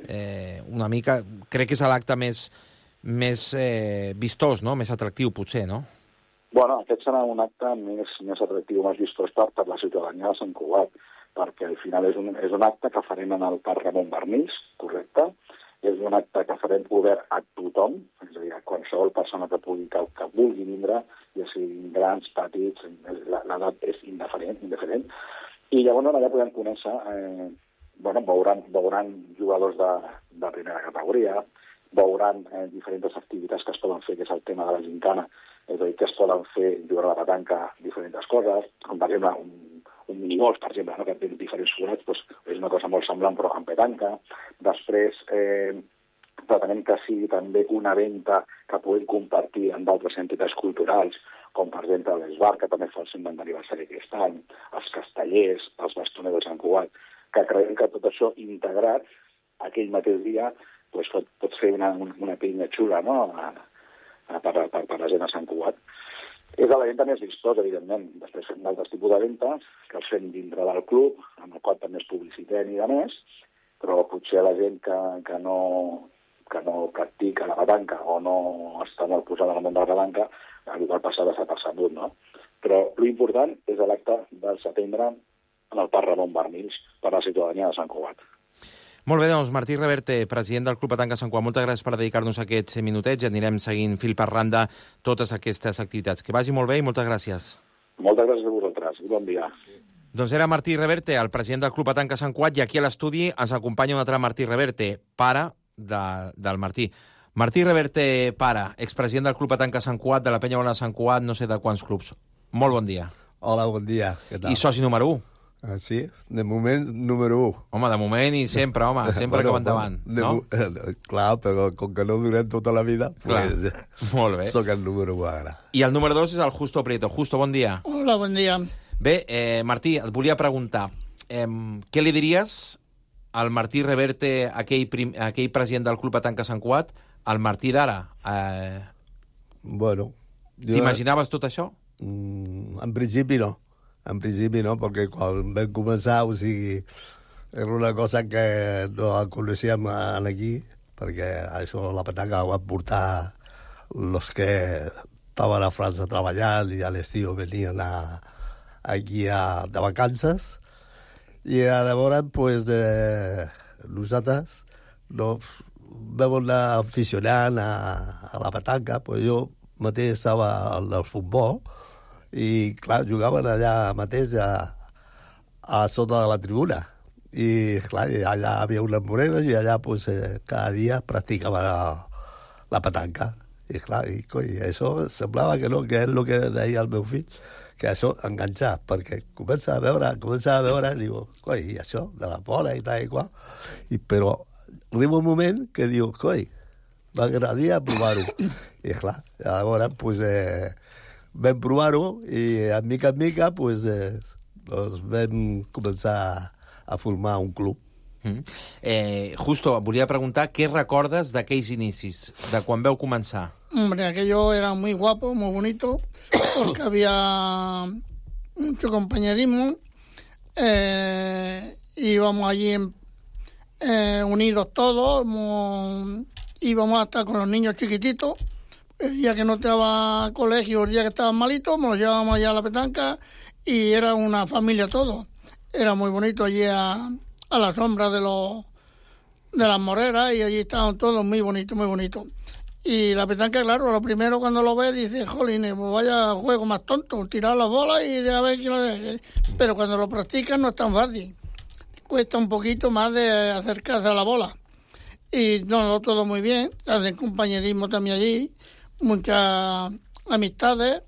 eh, una mica, crec que és l'acte més més eh, vistós, no? Més atractiu, potser, no? Bueno, aquest serà un acte més, més atractiu, més vistós per, per la ciutadania de Sant Cugat, perquè al final és un, és un acte que farem en el Parc Ramon Bernils, correcte? És un acte que farem obert a tothom, és a dir, a qualsevol persona que pugui, que, que vulgui vindre, ja siguin grans, petits, l'edat és indiferent, indiferent. I llavors allà podem conèixer, eh, bueno, veuran, veuran jugadors de, de primera categoria, veuran eh, diferents activitats que es poden fer, que és el tema de la gincana, és a dir, que es poden fer jugant a la petanca diferents coses, com per exemple un, un minigolf, per exemple, no? Que té diferents forats, doncs, és una cosa molt semblant però en petanca. Després eh, pretenem que sigui també una venda que puguem compartir amb d'altres entitats culturals, com per exemple l'Esbar, que també fa el cinquantè aniversari aquest any, els castellers, els bastoners de Sant Cugat, que creiem que tot això integrat aquell mateix dia pues pot, pot fer una, una penya xula, no?, a, a, per, per, per la gent a Sant Cugat. És la venda més vistosa, evidentment. Després fem d'altres tipus de ventes, que els fem dintre del club, amb el qual també es publicitem i de més, però potser la gent que, que, no, que no practica la petanca o no està molt posada en el món de la petanca, igual passa desapercebut, no? Però l'important és l'acte del setembre en el Parc Ramon Bernils per a la ciutadania de Sant Cugat. Molt bé, doncs, Martí Reverte, president del Club Petanca Sant Cugat, moltes gràcies per dedicar-nos a aquests minutets i anirem seguint fil per randa totes aquestes activitats. Que vagi molt bé i moltes gràcies. Moltes gràcies a vosaltres i bon dia. Doncs era Martí Reverte, el president del Club Petanca Sant Cugat, i aquí a l'estudi ens acompanya un altre Martí Reverte, pare de, del Martí. Martí Reverte, pare, expresident del Club Petanca Sant Cugat, de la Penya Bona de Sant Cugat, no sé de quants clubs. Molt bon dia. Hola, bon dia. Què tal? I soci número u. Ah, sí? De moment, número u. Home, de moment i sempre, home, sempre bueno, com endavant, no? Eh, clar, però com que no durem tota la vida, pues, molt bé. Soc el número u ara. I el número dos és el Justo Prieto. Justo, bon dia. Hola, bon dia. Bé, eh, Martí, et volia preguntar, eh, què li diries al Martí Reverte, aquell, prim, aquell president del Club Petanca Sant Cugat, al Martí d'ara? Eh... Bueno... Jo... T'imaginaves tot això? Mm, en principi no. En principi no, perquè quan vam començar, o sigui, era una cosa que no coneixíem aquí, perquè això, la petanca, ho van portar els que estaven a França treballant i a l'estiu venien a, aquí a, de vacances, i llavors, pues, de, nosaltres no, vam anar aficionant a, a la petanca, pues jo mateix estava al, al futbol i, clar, jugaven allà mateix a, a sota de la tribuna. I, clar, allà hi havia unes morenes i allà, pues, eh, cada dia practicava la, la petanca. I, clar, i, coi, això semblava que no, que és el que deia el meu fill, que això enganxar, perquè comença a veure, comença a veure, i diu, coi, i això, de la bola i tal i qual. I, però arriba un moment que diu, coi, m'agradaria provar-ho. I, clar, llavors, pues, eh, vam provar-ho i, a mica en mica, pues, eh, doncs vam començar a formar un club. Mm. Eh, Justo, volia preguntar què recordes d'aquells inicis, de quan veu començar? Hombre, aquello era muy guapo, muy bonito, porque había mucho compañerismo. Eh, íbamos allí en, eh, unidos todos, íbamos, íbamos hasta con los niños chiquititos. El día que no estaba colegio, el día que estaban malitos, nos llevábamos allá a la petanca y era una familia todo. Era muy bonito allí a, a la sombra de los de las moreras y allí estaban todos muy bonitos, muy bonitos. Y la petanca, claro, lo primero cuando lo ves dices, jolín, pues vaya juego más tonto, tirar las bolas y de a ver quién lo deje. Pero cuando lo practicas no es tan fácil. Cuesta un poquito más de acercarse a la bola. Y no, todo muy bien, hacen compañerismo también allí, muchas amistades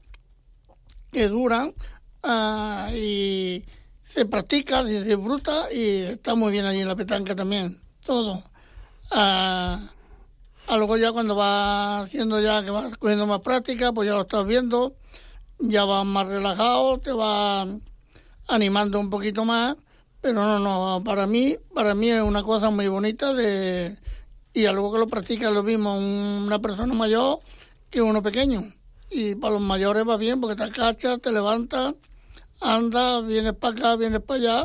que duran uh, y se practica, se disfruta y está muy bien allí en la petanca también, todo. Uh, Algo ya cuando vas haciendo ya que vas cogiendo más práctica, pues ya lo estás viendo, ya vas más relajado, te vas animando un poquito más, pero no, no, para mí, para mí es una cosa muy bonita de y algo que lo practica lo mismo una persona mayor que uno pequeño. Y para los mayores va bien porque te agachas, te levantas, andas, vienes para acá, vienes para allá,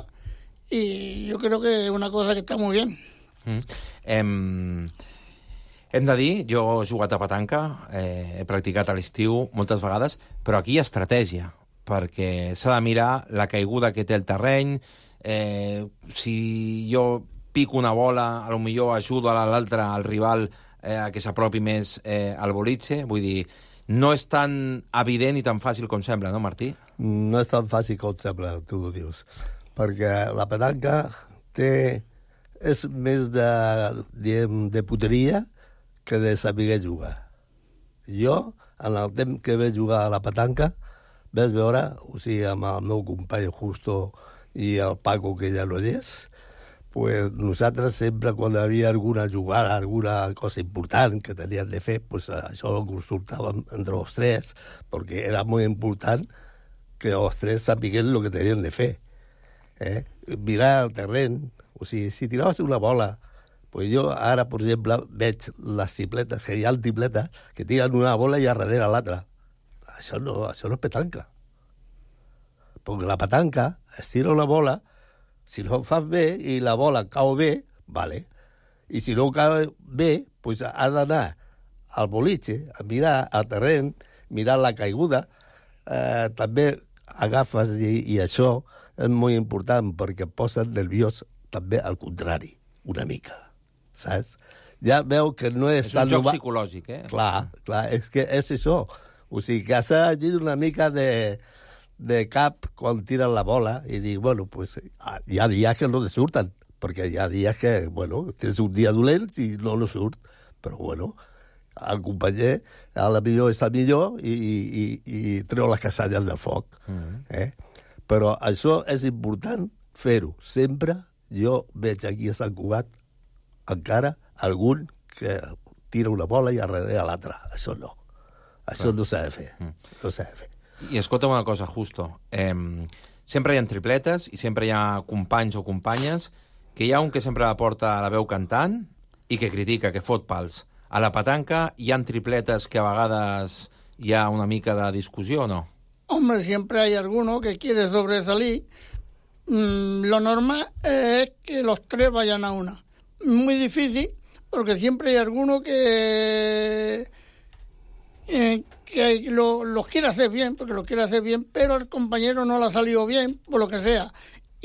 y yo creo que es una cosa que está muy bien. Mm. Em... Hem de dir, jo he jugat a petanca, eh, he practicat a l'estiu moltes vegades, però aquí hi ha estratègia, perquè s'ha de mirar la caiguda que té el terreny, eh, si jo pico una bola, a lo millor ajudo a l'altre, al rival, eh, a que s'apropi més eh, al boliche, vull dir, no és tan evident i tan fàcil com sembla, no, Martí? No és tan fàcil com sembla, tu ho dius, perquè la petanca té, és més de, diguem, de puteria que de saber jugar. Jo, en el temps que vaig jugar a la petanca, vaig veure, o sigui, amb el meu company Justo i el Paco, que ja no hi és, pues nosaltres sempre, quan hi havia alguna jugada, alguna cosa important que tenien de fer, pues això ho consultàvem entre els tres, perquè era molt important que els tres sapiguem el que tenien de fer. Eh? Mirar el terreny, o sigui, si tiraves una bola, pues jo ara, per exemple, veig les tripletes, que hi ha tripletes que tiren una bola i a darrere l'altra. Això no, això no és petanca. Perquè la petanca es tira una bola, si no ho fas bé i la bola cau bé, vale. I si no cau bé, pues has d'anar al boliche, a mirar el terreny, mirar la caiguda. Eh, també agafes, i, i això és molt important, perquè et posen nerviós també al contrari, una mica. Saps? Ja veu que no és... És un joc psicològic, eh? Clar, clar, és que és això. O sigui, que has de una mica de, de cap quan tiren la bola i dir, bueno, pues hi ha dies que no te surten, perquè hi ha dies que, bueno, tens un dia dolent i no no surt, però, bueno, el companyer a la millor està millor i, i, i treu les casalles del foc. Mm-hmm. Eh? Però això és important fer-ho. Sempre jo veig aquí a Sant Cugat encara algun que tira una bola i arrere l'altra. Això no. Això no s'ha de fer. No s'ha de fer. I escolta'm una cosa, Justo. Eh, sempre hi ha tripletes i sempre hi ha companys o companyes que hi ha un que sempre porta la veu cantant i que critica, que fot pals. A la petanca hi ha tripletes que a vegades hi ha una mica de discussió o no? Hombre, siempre hay alguno que quiere sobresalir. Mm, lo normal es que los tres vayan a una. Muy difícil, porque siempre hay alguno que, eh, que lo, los quiere hacer bien, porque lo quiere hacer bien, pero el compañero no le ha salido bien, por lo que sea.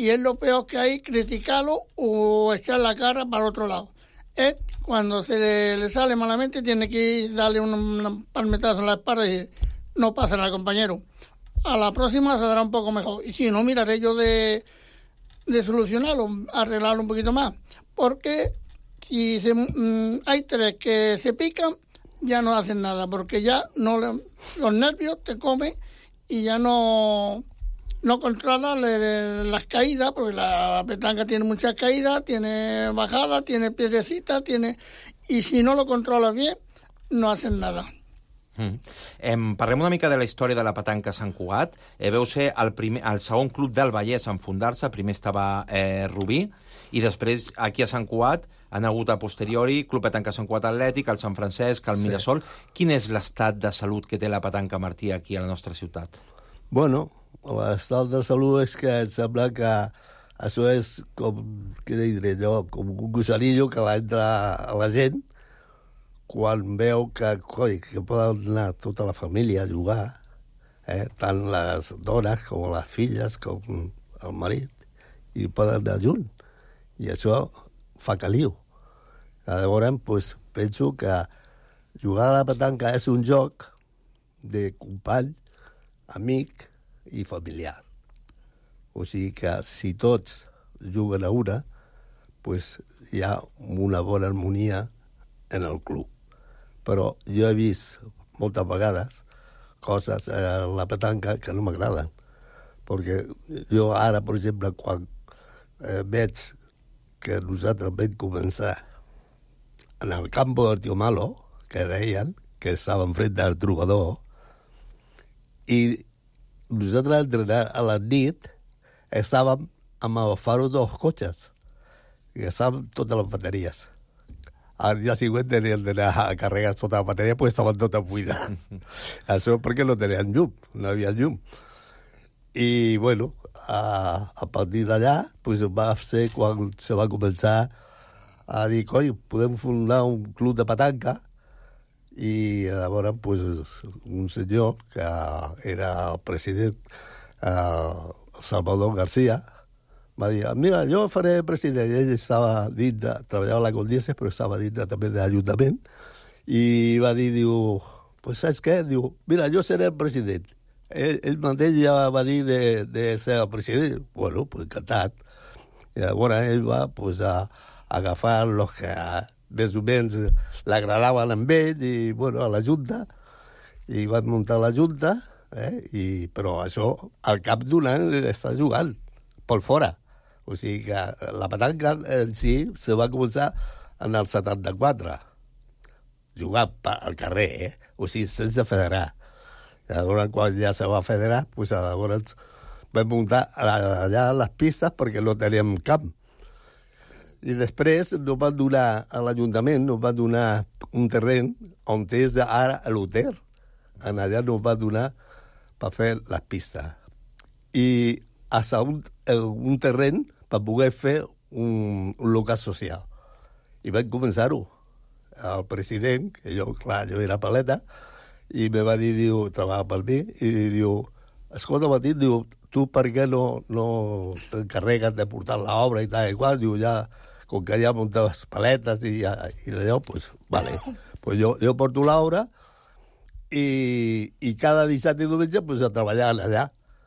y es lo peor que hay, criticarlo o echar la cara para otro lado. Él, cuando se le, le sale malamente, tiene que darle un, un palmetazo en la espalda y no pasa nada, compañero. A la próxima se dará un poco mejor. Y si no, miraré yo de, de solucionarlo, arreglarlo un poquito más. Porque si se, mmm, hay tres que se pican, ya no hacen nada, porque ya no le, los nervios te comen y ya no... no controla le, las caídas, porque la petanca tiene muchas caídas, tiene bajadas, tiene piedrecitas, tiene... i si no lo controla bien, no hacen nada. Mm. Em, parlem una mica de la història de la petanca a Sant Cugat. Eh, veu ser el, primer, el segon club del Vallès en fundar-se. Primer estava eh, Rubí, i després aquí a Sant Cugat han hagut a posteriori Club Petanca Sant Cugat Atlètic, el Sant Francesc, el sí. Mirasol. Quin és l'estat de salut que té la petanca, Martí, aquí a la nostra ciutat? Bueno, l'estat de salut és que em sembla que això és com, què diré jo, com un gossarillo que l'entra a la gent quan veu que, coi, que poden anar tota la família a jugar, eh? Tant les dones com les filles com el marit, i poden anar junt. I això fa caliu. Llavors, pues, penso que jugar a la petanca és un joc de company, amic i familiar. O sigui que si tots juguen a una, pues hi ha una bona harmonia en el club. Però jo he vist moltes vegades coses a la petanca que no m'agraden. Perquè jo ara, per exemple, quan eh, veig que nosaltres vam començar en el campo del Tío Malo, que deien que estava enfrent del trobador, i nosaltres entrenar a la nit estàvem amb els faros dels cotxes, i estàvem totes les bateries. Al dia següent tenien d'anar a carregar tota la bateria, pues estaven totes buides. Això perquè no tenien llum, no havia llum. I, bueno, a, a partir d'allà, pues va ser quan se va començar a dir, coi, podem fundar un club de petanca, i llavors, pues, un senyor que era el president, eh, Salvador García, va dir, mira, jo faré president. I ell estava dintre, treballava a la Condieses, però estava dintre també de l'Ajuntament, i va dir, diu, pues saps què? Diu, mira, jo seré el president. Ell, ell mateix ja va dir de, de ser el president. Bueno, pues encantat. I llavors ell va, pues, a, a agafar els que més o menys l'agradaven amb ell, i, bueno, a la Junta, i van muntar la Junta, eh? I, però això, al cap d'un any està jugant, per fora. O sigui que la petanca en si se va començar en el setanta-quatre, jugar al carrer, eh? O sigui, sense federar. Llavors, quan ja se va federar, pues, llavors vam muntar allà les pistes perquè no teníem camp. I després nos van donar a l'Ajuntament, nos van donar un terreny on és ara l'hotel. En allà nos va donar per fer les pistes. I hasta un, un terreny per poder fer un, un local social. I vam començar-ho. El president, que jo, clar, jo era paleta, i me va dir, diu, treballava per mi, i diu, escolta, Matit, diu, tu per què no, no t'encarregues de portar l'obra i tal i qual? Diu, ja, com que ja muntes les paletes i, ja, i d'allò, pues, vale. Pues jo, jo porto l'obra i, i cada dissabte i diumenge pues, a treballar allà.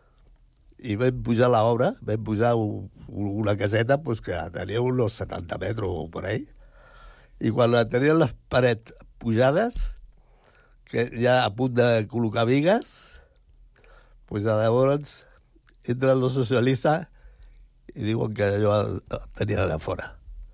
I vam pujar l'obra, vam pujar un, una caseta pues, que tenia uns setanta metres o per ahí. I quan tenien les parets pujades, que ja a punt de col·locar vigues, pues, llavors entren els socialistes i diuen que jo tenia de fora.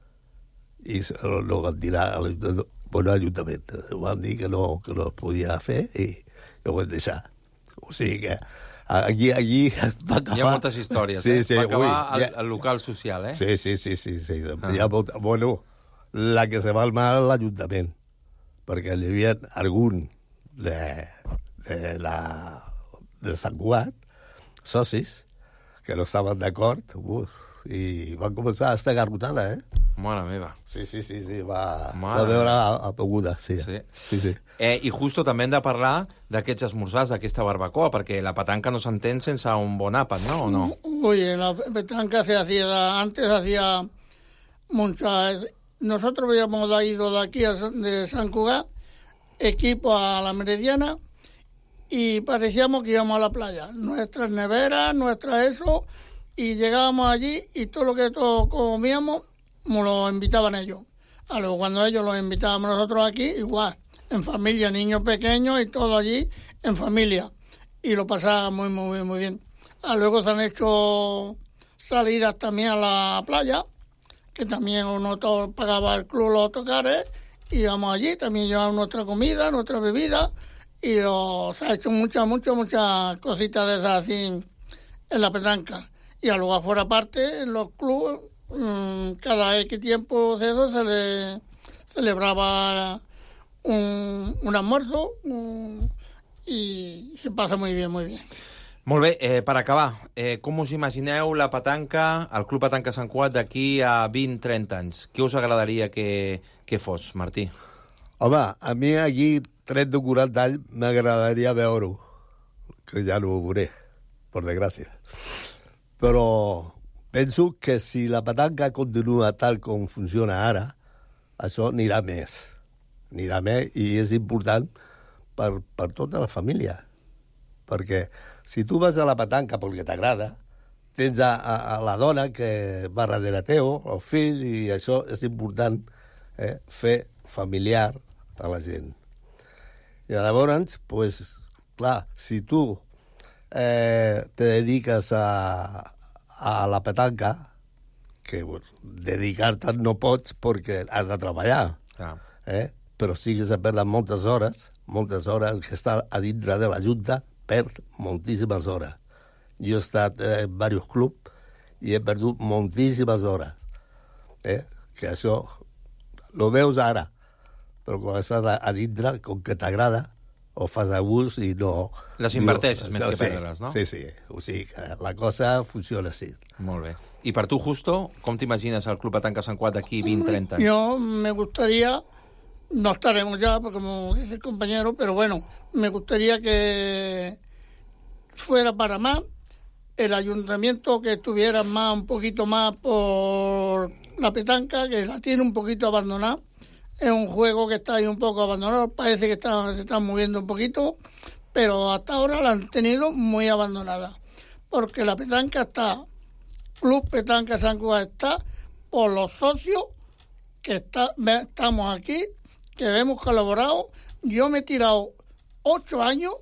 I no, no van tirar a l'Ajuntament. Van dir que no, que no es podia fer i no ho van deixar. O sigui que Aquí, aquí va acabar... Hi ha moltes històries, sí, eh? Sí, va acabar ui, el, el local social, eh? Sí, sí, sí, sí. sí. Ah. Hi ha molta... Bueno, la que se va al mal l'Ajuntament, perquè hi havia algun de, de, la, de Sant Cugat, socis, que no estaven d'acord, uf, i van començar a estar garrotada, eh? Mare meva. Sí, sí, sí, sí, va, Mare va veure apaguda, sí. Sí. sí, sí. Eh, I justo també hem de parlar d'aquests esmorzars, d'aquesta barbacoa, perquè la petanca no s'entén sense un bon àpat, ¿no? ¿O no? Oye, la petanca se hacía, antes hacía muchas... Nosotros habíamos ido de aquí, a, de San Cugat, equipo a la Meridiana, y parecíamos que íbamos a la playa. Nuestras neveras, nuestras eso, y llegábamos allí y todo lo que todos comíamos nos lo invitaban ellos. A luego cuando ellos los invitábamos nosotros aquí, igual, en familia, niños pequeños y todo allí en familia. Y lo pasábamos muy, muy, muy bien. A luego se han hecho salidas también a la playa, que también uno todo pagaba el club los autocares, y íbamos allí, también llevábamos nuestra comida, nuestra bebida, y lo, se ha hecho muchas, muchas, muchas cositas de esas así en la petanca. Y a luego afuera aparte, en los clubes, mmm, cada X tiempo de eso se le celebraba un, un almuerzo un, y se pasa muy bien, muy bien. Molt bé, eh, per acabar, eh, com us imagineu la petanca, el Club Petanca Sant Cugat d'aquí a vint a trenta anys? Què us agradaria que, que fos, Martí? Home, a mi aquí, trenta o quaranta anys, m'agradaria veure-ho, que ja no ho veuré, per desgràcia. Però penso que si la petanca continua tal com funciona ara, això anirà més. Anirà més i és important per, per tota la família. Perquè si tu vas a la petanca perquè t'agrada, tens a, a, a la dona que va darrere teu, el fill, i això és important, eh, fer familiar a la gent. I llavors, pues, clar, si tu eh, te dediques a, a la petanca, que bueno, dedicar-te no pots perquè has de treballar, ah. eh? Però sigues a perdre moltes hores, moltes hores que està a dintre de la Junta, per moltíssimes hores. Jo he estat en diversos clubs i he perdut moltíssimes hores. Eh? Que això lo veus ara, però quan estàs a dintre, com que t'agrada, ho fas a gust i no... Les inverteixes no, més que sí, perdre-les, no? Sí, sí. O sigui, la cosa funciona així. Molt bé. I per tu, Justo, com t'imagines el Club Petanca Sant Cugat d'aquí vint a trenta anys? Yo me gustaría... No estaremos ya, como dice el compañero, pero bueno, me gustaría que fuera para más, el ayuntamiento que estuviera más, un poquito más por la petanca, que la tiene un poquito abandonada. Es un juego que está ahí un poco abandonado, parece que está, se está moviendo un poquito, pero hasta ahora la han tenido muy abandonada. Porque la petanca está, Club Petanca San Cugat está por los socios que está, estamos aquí, que hemos colaborado. Yo me he tirado ocho años,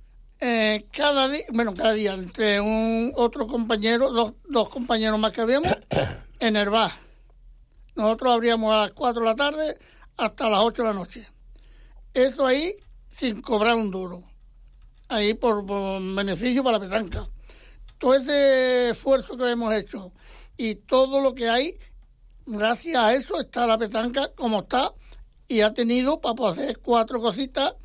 eh, cada día, bueno, cada día, entre un otro compañero, dos, dos compañeros más que habíamos, en el bar. Nosotros abríamos a las cuatro de la tarde hasta las ocho de la noche. Eso ahí sin cobrar un duro. Ahí por, por beneficio para la petanca. Todo ese esfuerzo que hemos hecho y todo lo que hay, gracias a eso está la petanca como está, y ha tenido para poder hacer cuatro cositas.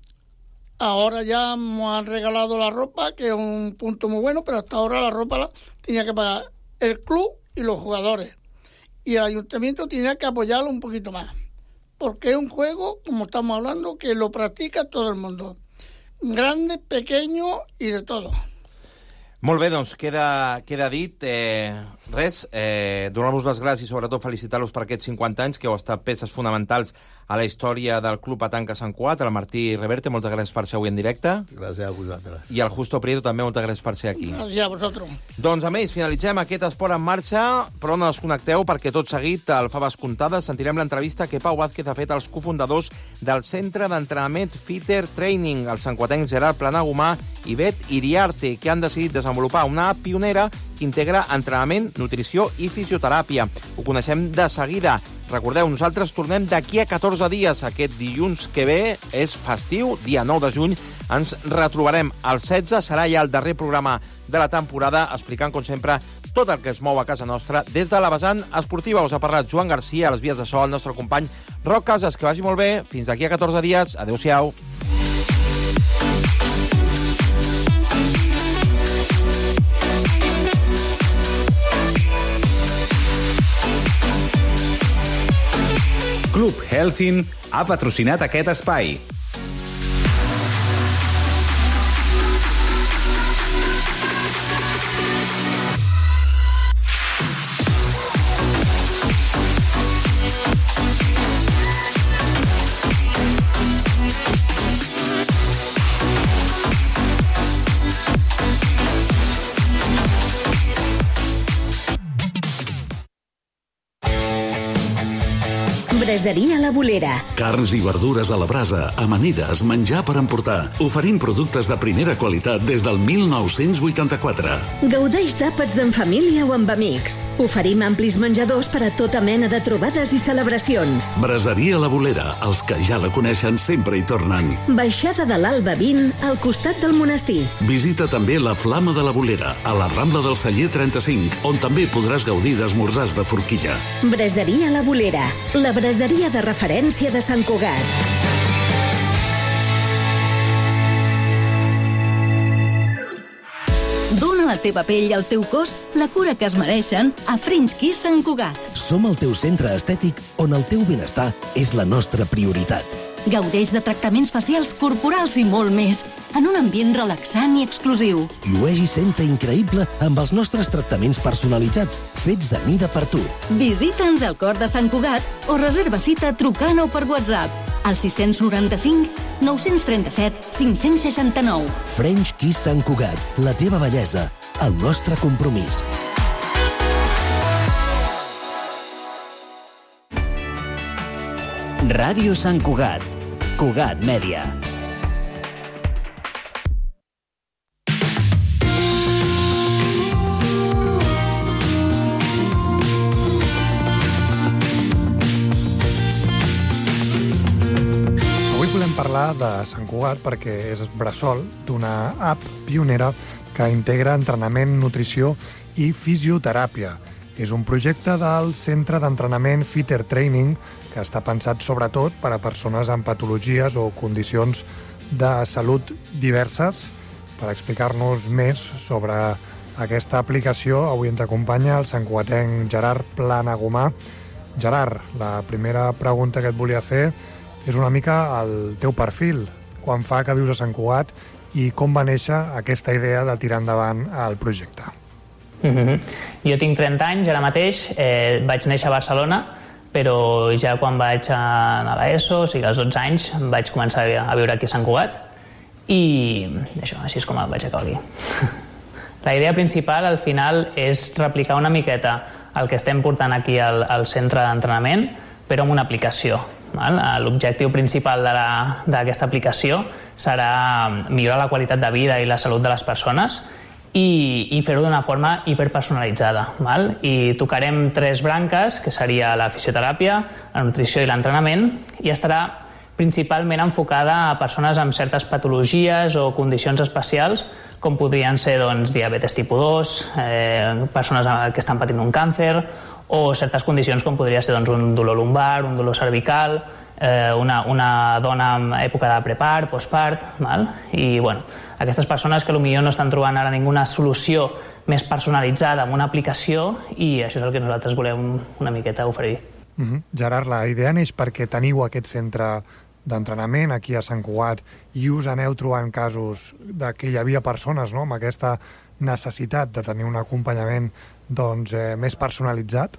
Ahora ya nos han regalado la ropa, que es un punto muy bueno, pero hasta ahora la ropa la tenía que pagar el club y los jugadores. Y el ayuntamiento tenía que apoyarlo un poquito más. Porque es un juego, como estamos hablando, que lo practica todo el mundo. Grandes, pequeños y de todo. Molt bé, doncs queda, queda dit. Eh, res, eh, donar-vos les gràcies i sobretot felicitar-los per aquests cinquanta anys, que heu estat peces fonamentals a la història del Club Petanca Sant Cugat. El Martí Reverte, moltes gràcies per ser avui en directe. Gràcies a vosaltres. I el Justo Prieto també moltes gràcies per ser aquí. Gràcies a vosaltres. Doncs amb ells finalitzem aquest Esport en Marxa, però no desconnecteu perquè tot seguit al Faves Comptades sentirem l'entrevista que Pau Vázquez ha fet als cofundadors del Centre d'Entrenament Fitter Training, els santcuatencs Gerard Planagumà i Bet Iriarte, que han decidit desenvolupar una app pionera que integra entrenament, nutrició i fisioteràpia. Ho coneixem de seguida. Recordeu, nosaltres tornem d'aquí a catorze dies. Aquest dilluns que ve és festiu, dia nou de juny. Ens retrobarem el setze, serà ja el darrer programa de la temporada, explicant, com sempre, tot el que es mou a casa nostra. Des de la vessant esportiva us ha parlat Joan Garcia, a les vies de so, el nostre company Roc Casas. Que vagi molt bé. Fins d'aquí a catorze dies. Adéu-siau. Healthin ha patrocinat aquest espai. Braseria La Bolera. Carns i verdures a la brasa, amanides, menjar per emportar. Oferim productes de primera qualitat des del mil nou-cents vuitanta-quatre. Gaudeix d'àpats en família o amb amics. Oferim amplis menjadors per a tota mena de trobades i celebracions. Braseria La Bolera. Els que ja la coneixen sempre hi tornen. Baixada de l'Alba vint, al costat del monestir. Visita també la Flama de la Bolera, a la Rambla del Celler trenta-cinc, on també podràs gaudir d'esmorzars de forquilla. Braseria La Bolera. La braseria de referència de Sant Cugat. Dóna a la teva pell i al teu cos la cura que es mereixen a French Kiss Sant Cugat. Som el teu centre estètic on el teu benestar és la nostra prioritat. Gaudeix de tractaments facials, corporals i molt més, en un ambient relaxant i exclusiu. Llueix i senta increïble amb els nostres tractaments personalitzats, fets a mida per tu. Visita'ns al cor de Sant Cugat o reserva cita trucant o per WhatsApp al sis noranta-cinc nou trenta-set cinc seixanta-nou. French Kiss Sant Cugat, la teva bellesa, el nostre compromís. Ràdio Sant Cugat, Cugat Mèdia. Avui volem parlar de Sant Cugat perquè és bressol d'una app pionera que integra entrenament, nutrició i fisioteràpia. És un projecte del Centre d'Entrenament Fitter Training que està pensat sobretot per a persones amb patologies o condicions de salut diverses. Per explicar-nos més sobre aquesta aplicació, avui ens acompanya el santcugatenc Gerard Planagumà. Gerard, la primera pregunta que et volia fer és una mica el teu perfil. Quan fa que vius a Sant Cugat i com va néixer aquesta idea de tirar endavant el projecte? Mm-hmm. Jo tinc trenta anys, ara mateix, eh, vaig néixer a Barcelona, però ja quan vaig anar a l'ESO, o sigui, als dotze anys, vaig començar a viure aquí a Sant Cugat i això, així és com vaig acabar aquí. La idea principal, al final, és replicar una miqueta el que estem portant aquí al, al centre d'entrenament, però amb una aplicació. L'objectiu principal d'aquesta aplicació serà millorar la qualitat de vida i la salut de les persones i, i fer-ho d'una forma hiperpersonalitzada. Val? I tocarem tres branques, que seria la fisioteràpia, la nutrició i l'entrenament, i estarà principalment enfocada a persones amb certes patologies o condicions especials, com podrien ser doncs, diabetes tipus dos, eh, persones que estan patint un càncer, o certes condicions com podria ser doncs, un dolor lumbar, un dolor cervical, eh, una, una dona en època de prepart, postpart, val? I bueno, aquestes persones que potser no estan trobant ara ninguna solució més personalitzada amb una aplicació, i això és el que nosaltres volem una miqueta oferir. Mm-hmm. Gerard, la idea neix perquè teniu aquest centre d'entrenament aquí a Sant Cugat i us aneu trobant casos de que hi havia persones, no?, amb aquesta necessitat de tenir un acompanyament doncs, eh, més personalitzat?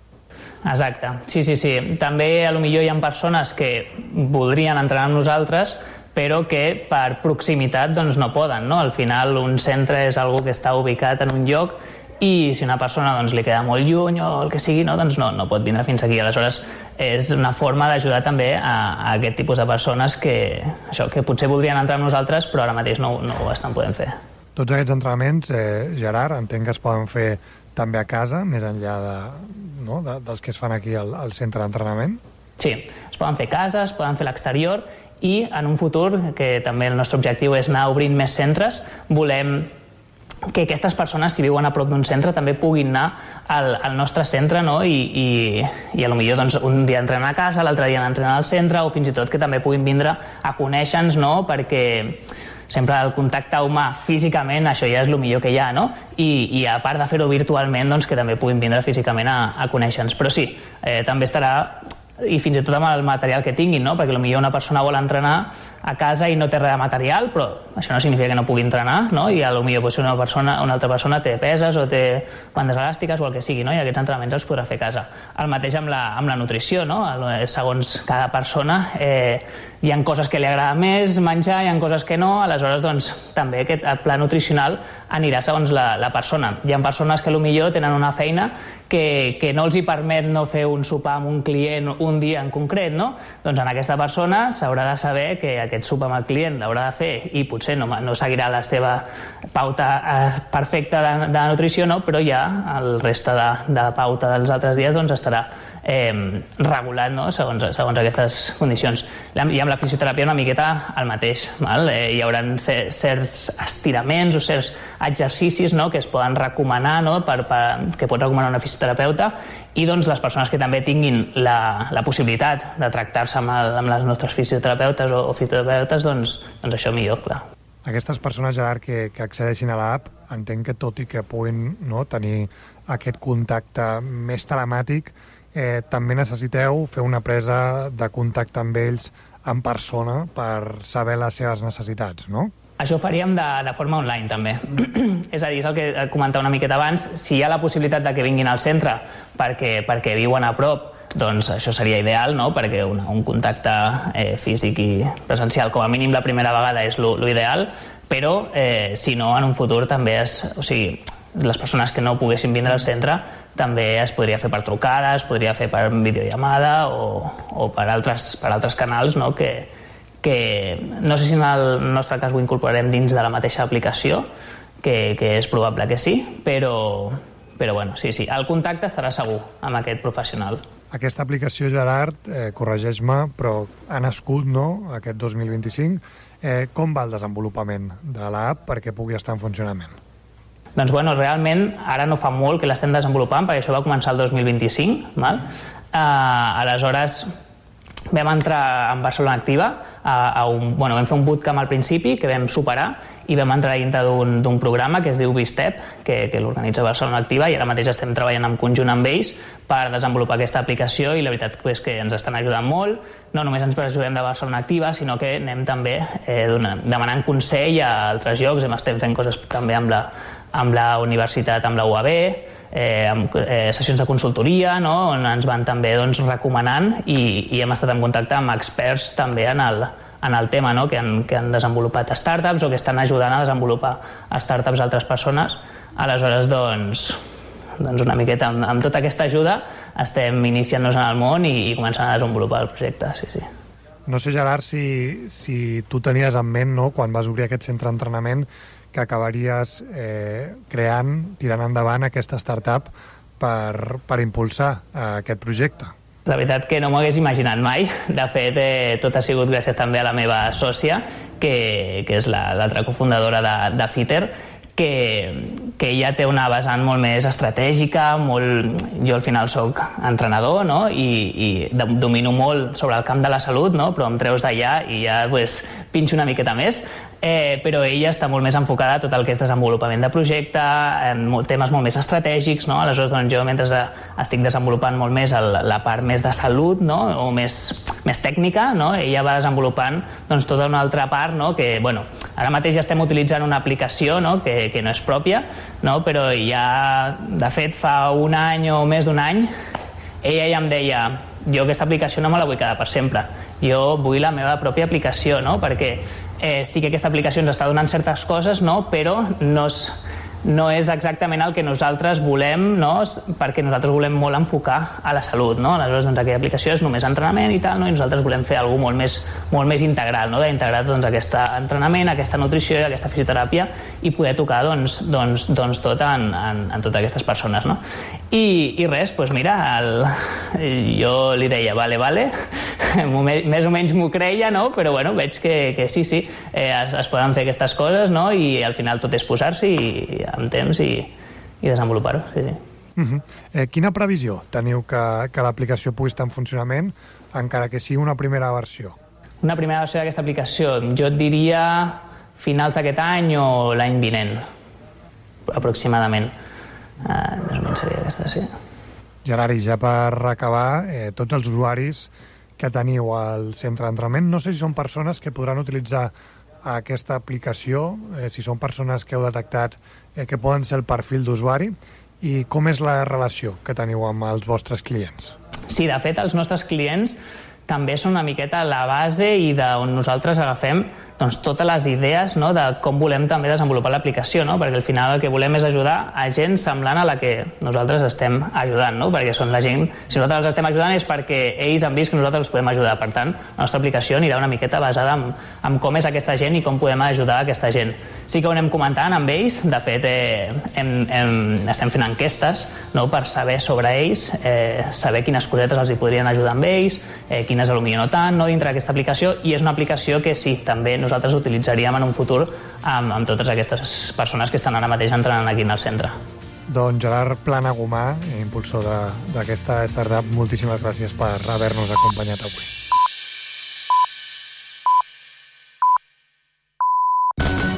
Exacte, sí, sí, sí. També potser hi ha persones que voldrien entrenar amb nosaltres, però que per proximitat doncs, no poden, no? Al final un centre és algo que està ubicat en un lloc i si una persona doncs, li queda molt lluny o el que sigui, no, doncs no, no pot vindre fins aquí. Aleshores, és una forma d'ajudar també a, a aquest tipus de persones que, això, que potser voldrien entrar amb nosaltres però ara mateix no, no ho estan podent fer. Tots aquests entrenaments, eh, Gerard, entenc que es poden fer també a casa, més enllà de, no, de, dels que es fan aquí al, al centre d'entrenament? Sí, es poden fer a casa, es poden fer a l'exterior i en un futur, que també el nostre objectiu és anar obrint més centres, volem que aquestes persones, si viuen a prop d'un centre, també puguin anar al, al nostre centre, no? I, i, i potser doncs, un dia entrenar a casa, l'altre dia entrenar al centre, o fins i tot que també puguin vindre a conèixer-nos, no? Perquè sempre el contacte humà físicament, això ja és el millor que hi ha, no? I, i a part de fer-ho virtualment, doncs que també puguin vindre físicament a, a conèixer-nos. Però sí, eh, també estarà i fins i tot amb el material que tinguin, no? Perquè potser una persona vol entrenar a casa i no té res de material, però això no significa que no pugui entrenar, no? I potser pues, una, persona, una altra persona té peses o té bandes elàstiques o el que sigui, no? I aquests entrenaments els podrà fer a casa. El mateix amb la, amb la nutrició, no? Segons cada persona eh, hi ha coses que li agrada més menjar, hi ha coses que no, aleshores doncs, també aquest pla nutricional anirà segons la, la persona. Hi ha persones que potser tenen una feina que, que no els hi permet no fer un sopar amb un client un dia en concret, no? Doncs en aquesta persona s'haurà de saber que aquest sopar amb el client l'haurà de fer i potser no, no seguirà la seva pauta eh, perfecta de, de nutrició, no? Però ja el reste de, de pauta dels altres dies doncs, estarà eh, regulat, no? segons, segons aquestes condicions. I amb la fisioteràpia una miqueta el mateix. Val? Eh, hi haurà certs estiraments o certs exercicis, no? que es poden recomanar, no? per, per, que pot recomanar una fisioterapeuta, i doncs, les persones que també tinguin la, la possibilitat de tractar-se amb, el, amb les nostres fisioterapeutes o, o fisioterapeutes, doncs, doncs això millor, clar. Aquestes persones, Gerard, que, que accedeixin a l'app, entenc que tot i que puguin no, tenir aquest contacte més telemàtic, eh, també necessiteu fer una presa de contacte amb ells en persona per saber les seves necessitats, no? Això ho faríem de, de forma online, també. És a dir, és el que comentava una miqueta abans, si hi ha la possibilitat de que vinguin al centre perquè, perquè viuen a prop, doncs això seria ideal, no? Perquè un, un contacte eh, físic i presencial, com a mínim la primera vegada, és l'ideal, però eh, si no, en un futur també és... O sigui, les persones que no poguessin vindre al centre també es podria fer per trucada, es podria fer per videollamada o, o per, altres, per altres canals, no? que, que no sé si en el nostre cas ho incorporarem dins de la mateixa aplicació, que, que és probable que sí, però, però bueno, sí, sí, el contacte estarà segur amb aquest professional. Aquesta aplicació, Gerard, eh, corregeix-me, però ha nascut, no?, aquest dos mil vint-i-cinc. Eh, com va el desenvolupament de l'app perquè pugui estar en funcionament? Doncs, bueno, realment, ara no fa molt que l'estem desenvolupant, perquè això va començar el dos mil vint-i-cinc, val? Uh, aleshores, vam entrar en Barcelona Activa, a, a un, bueno, vam fer un bootcamp al principi, que vam superar, i vam entrar dintre d'un programa que es diu Bistep, que, que l'organitza Barcelona Activa, i ara mateix estem treballant en conjunt amb ells per desenvolupar aquesta aplicació, i la veritat és que ens estan ajudant molt. No només ens ajudem de Barcelona Activa, sinó que anem també eh, demanant consell a altres llocs, estem fent coses també amb la, amb la universitat, amb la U A B, eh, amb eh, sessions de consultoria, no? On ens van també doncs, recomanant, i, i hem estat en contacte amb experts també en el, en el tema, no? que, han, que han desenvolupat startups o que estan ajudant a desenvolupar startups a altres persones. Aleshores, doncs, doncs una miqueta amb, amb tota aquesta ajuda estem iniciant-nos en el món i, i començant a desenvolupar el projecte, sí, sí. No sé, Gerard, si, si tu tenies en ment, no?, quan vas obrir aquest centre d'entrenament, que acabaries eh, creant, tirant endavant aquesta startup per, per impulsar eh, aquest projecte. La veritat que no m'ho hagués imaginat mai. De fet, eh, tot ha sigut gràcies també a la meva sòcia, que, que és l'altra cofundadora de, de Fitter, que, que ella té una vessant molt més estratègica, molt... jo al final soc entrenador, no? I, i domino molt sobre el camp de la salut, no? Però em treus d'allà i ja pues, pinxo una miqueta més. Eh, però ella està molt més enfocada a tot el que és desenvolupament de projecte, en temes molt més estratègics, no? Aleshores, doncs, jo mentre estic desenvolupant molt més el, la part més de salut, no? O més, més tècnica, no? Ella va desenvolupant doncs, tota una altra part, no? Que, bueno, ara mateix ja estem utilitzant una aplicació, no? que, que no és pròpia, no? Però ja, de fet, fa un any o més d'un any, ella ja em deia, jo aquesta aplicació no me la vull quedar per sempre, jo vull la meva pròpia aplicació, no? Perquè eh, sí que aquesta aplicació ens està donant certes coses, no? Però no és, no és exactament el que nosaltres volem, no? Perquè nosaltres volem molt enfocar a la salut, no? Aleshores, doncs, aquella aplicació és només entrenament i tal, no? I nosaltres volem fer alguna cosa molt més, molt més integral, no? D'integrar doncs, aquest entrenament, aquesta nutrició i aquesta fisioteràpia i poder tocar doncs, doncs, doncs tot en, en, en totes aquestes persones, no? I, i res, doncs mira, el, jo li deia, vale, vale, més o menys m'ho creia, no? Però bueno, veig que, que sí, sí, eh, es, es poden fer aquestes coses, no? I al final tot és posar-s'hi i amb temps i, i desenvolupar-ho, sí, sí. Uh -huh. eh, quina previsió teniu que, que l'aplicació pugui estar en funcionament, encara que sigui una primera versió? Una primera versió d'aquesta aplicació, jo et diria finals d'aquest any o l'any vinent, aproximadament. Uh, més o menys seria aquesta, sí. Gerard, i ja per acabar, eh, tots els usuaris que teniu al centre d'entrenament, no sé si són persones que podran utilitzar aquesta aplicació, eh, si són persones que heu detectat eh, que poden ser el perfil d'usuari, i com és la relació que teniu amb els vostres clients? Sí, de fet, els nostres clients també són una miqueta la base i d'on nosaltres agafem doncs, totes les idees, no?, de com volem també desenvolupar l'aplicació, no? Perquè al final el que volem és ajudar a gent semblant a la que nosaltres estem ajudant, no? Perquè són la gent, si nosaltres els estem ajudant és perquè ells han vist que nosaltres els podem ajudar. Per tant, la nostra aplicació anirà una miqueta basada en, en com és aquesta gent i com podem ajudar a aquesta gent. Sí que ho anem comentant amb ells, de fet eh, hem, hem, estem fent enquestes, no?, per saber sobre ells, eh, saber quines cosetes els hi podrien ajudar amb ells, eh, quines potser no tant, no?, dintre d'aquesta aplicació, i és una aplicació que sí, també nosaltres utilitzaríem en un futur amb, amb totes aquestes persones que estan ara mateix entrenant aquí en el centre. Doncs Gerard Planagumà, impulsor d'aquesta startup, moltíssimes gràcies per haver-nos acompanyat avui.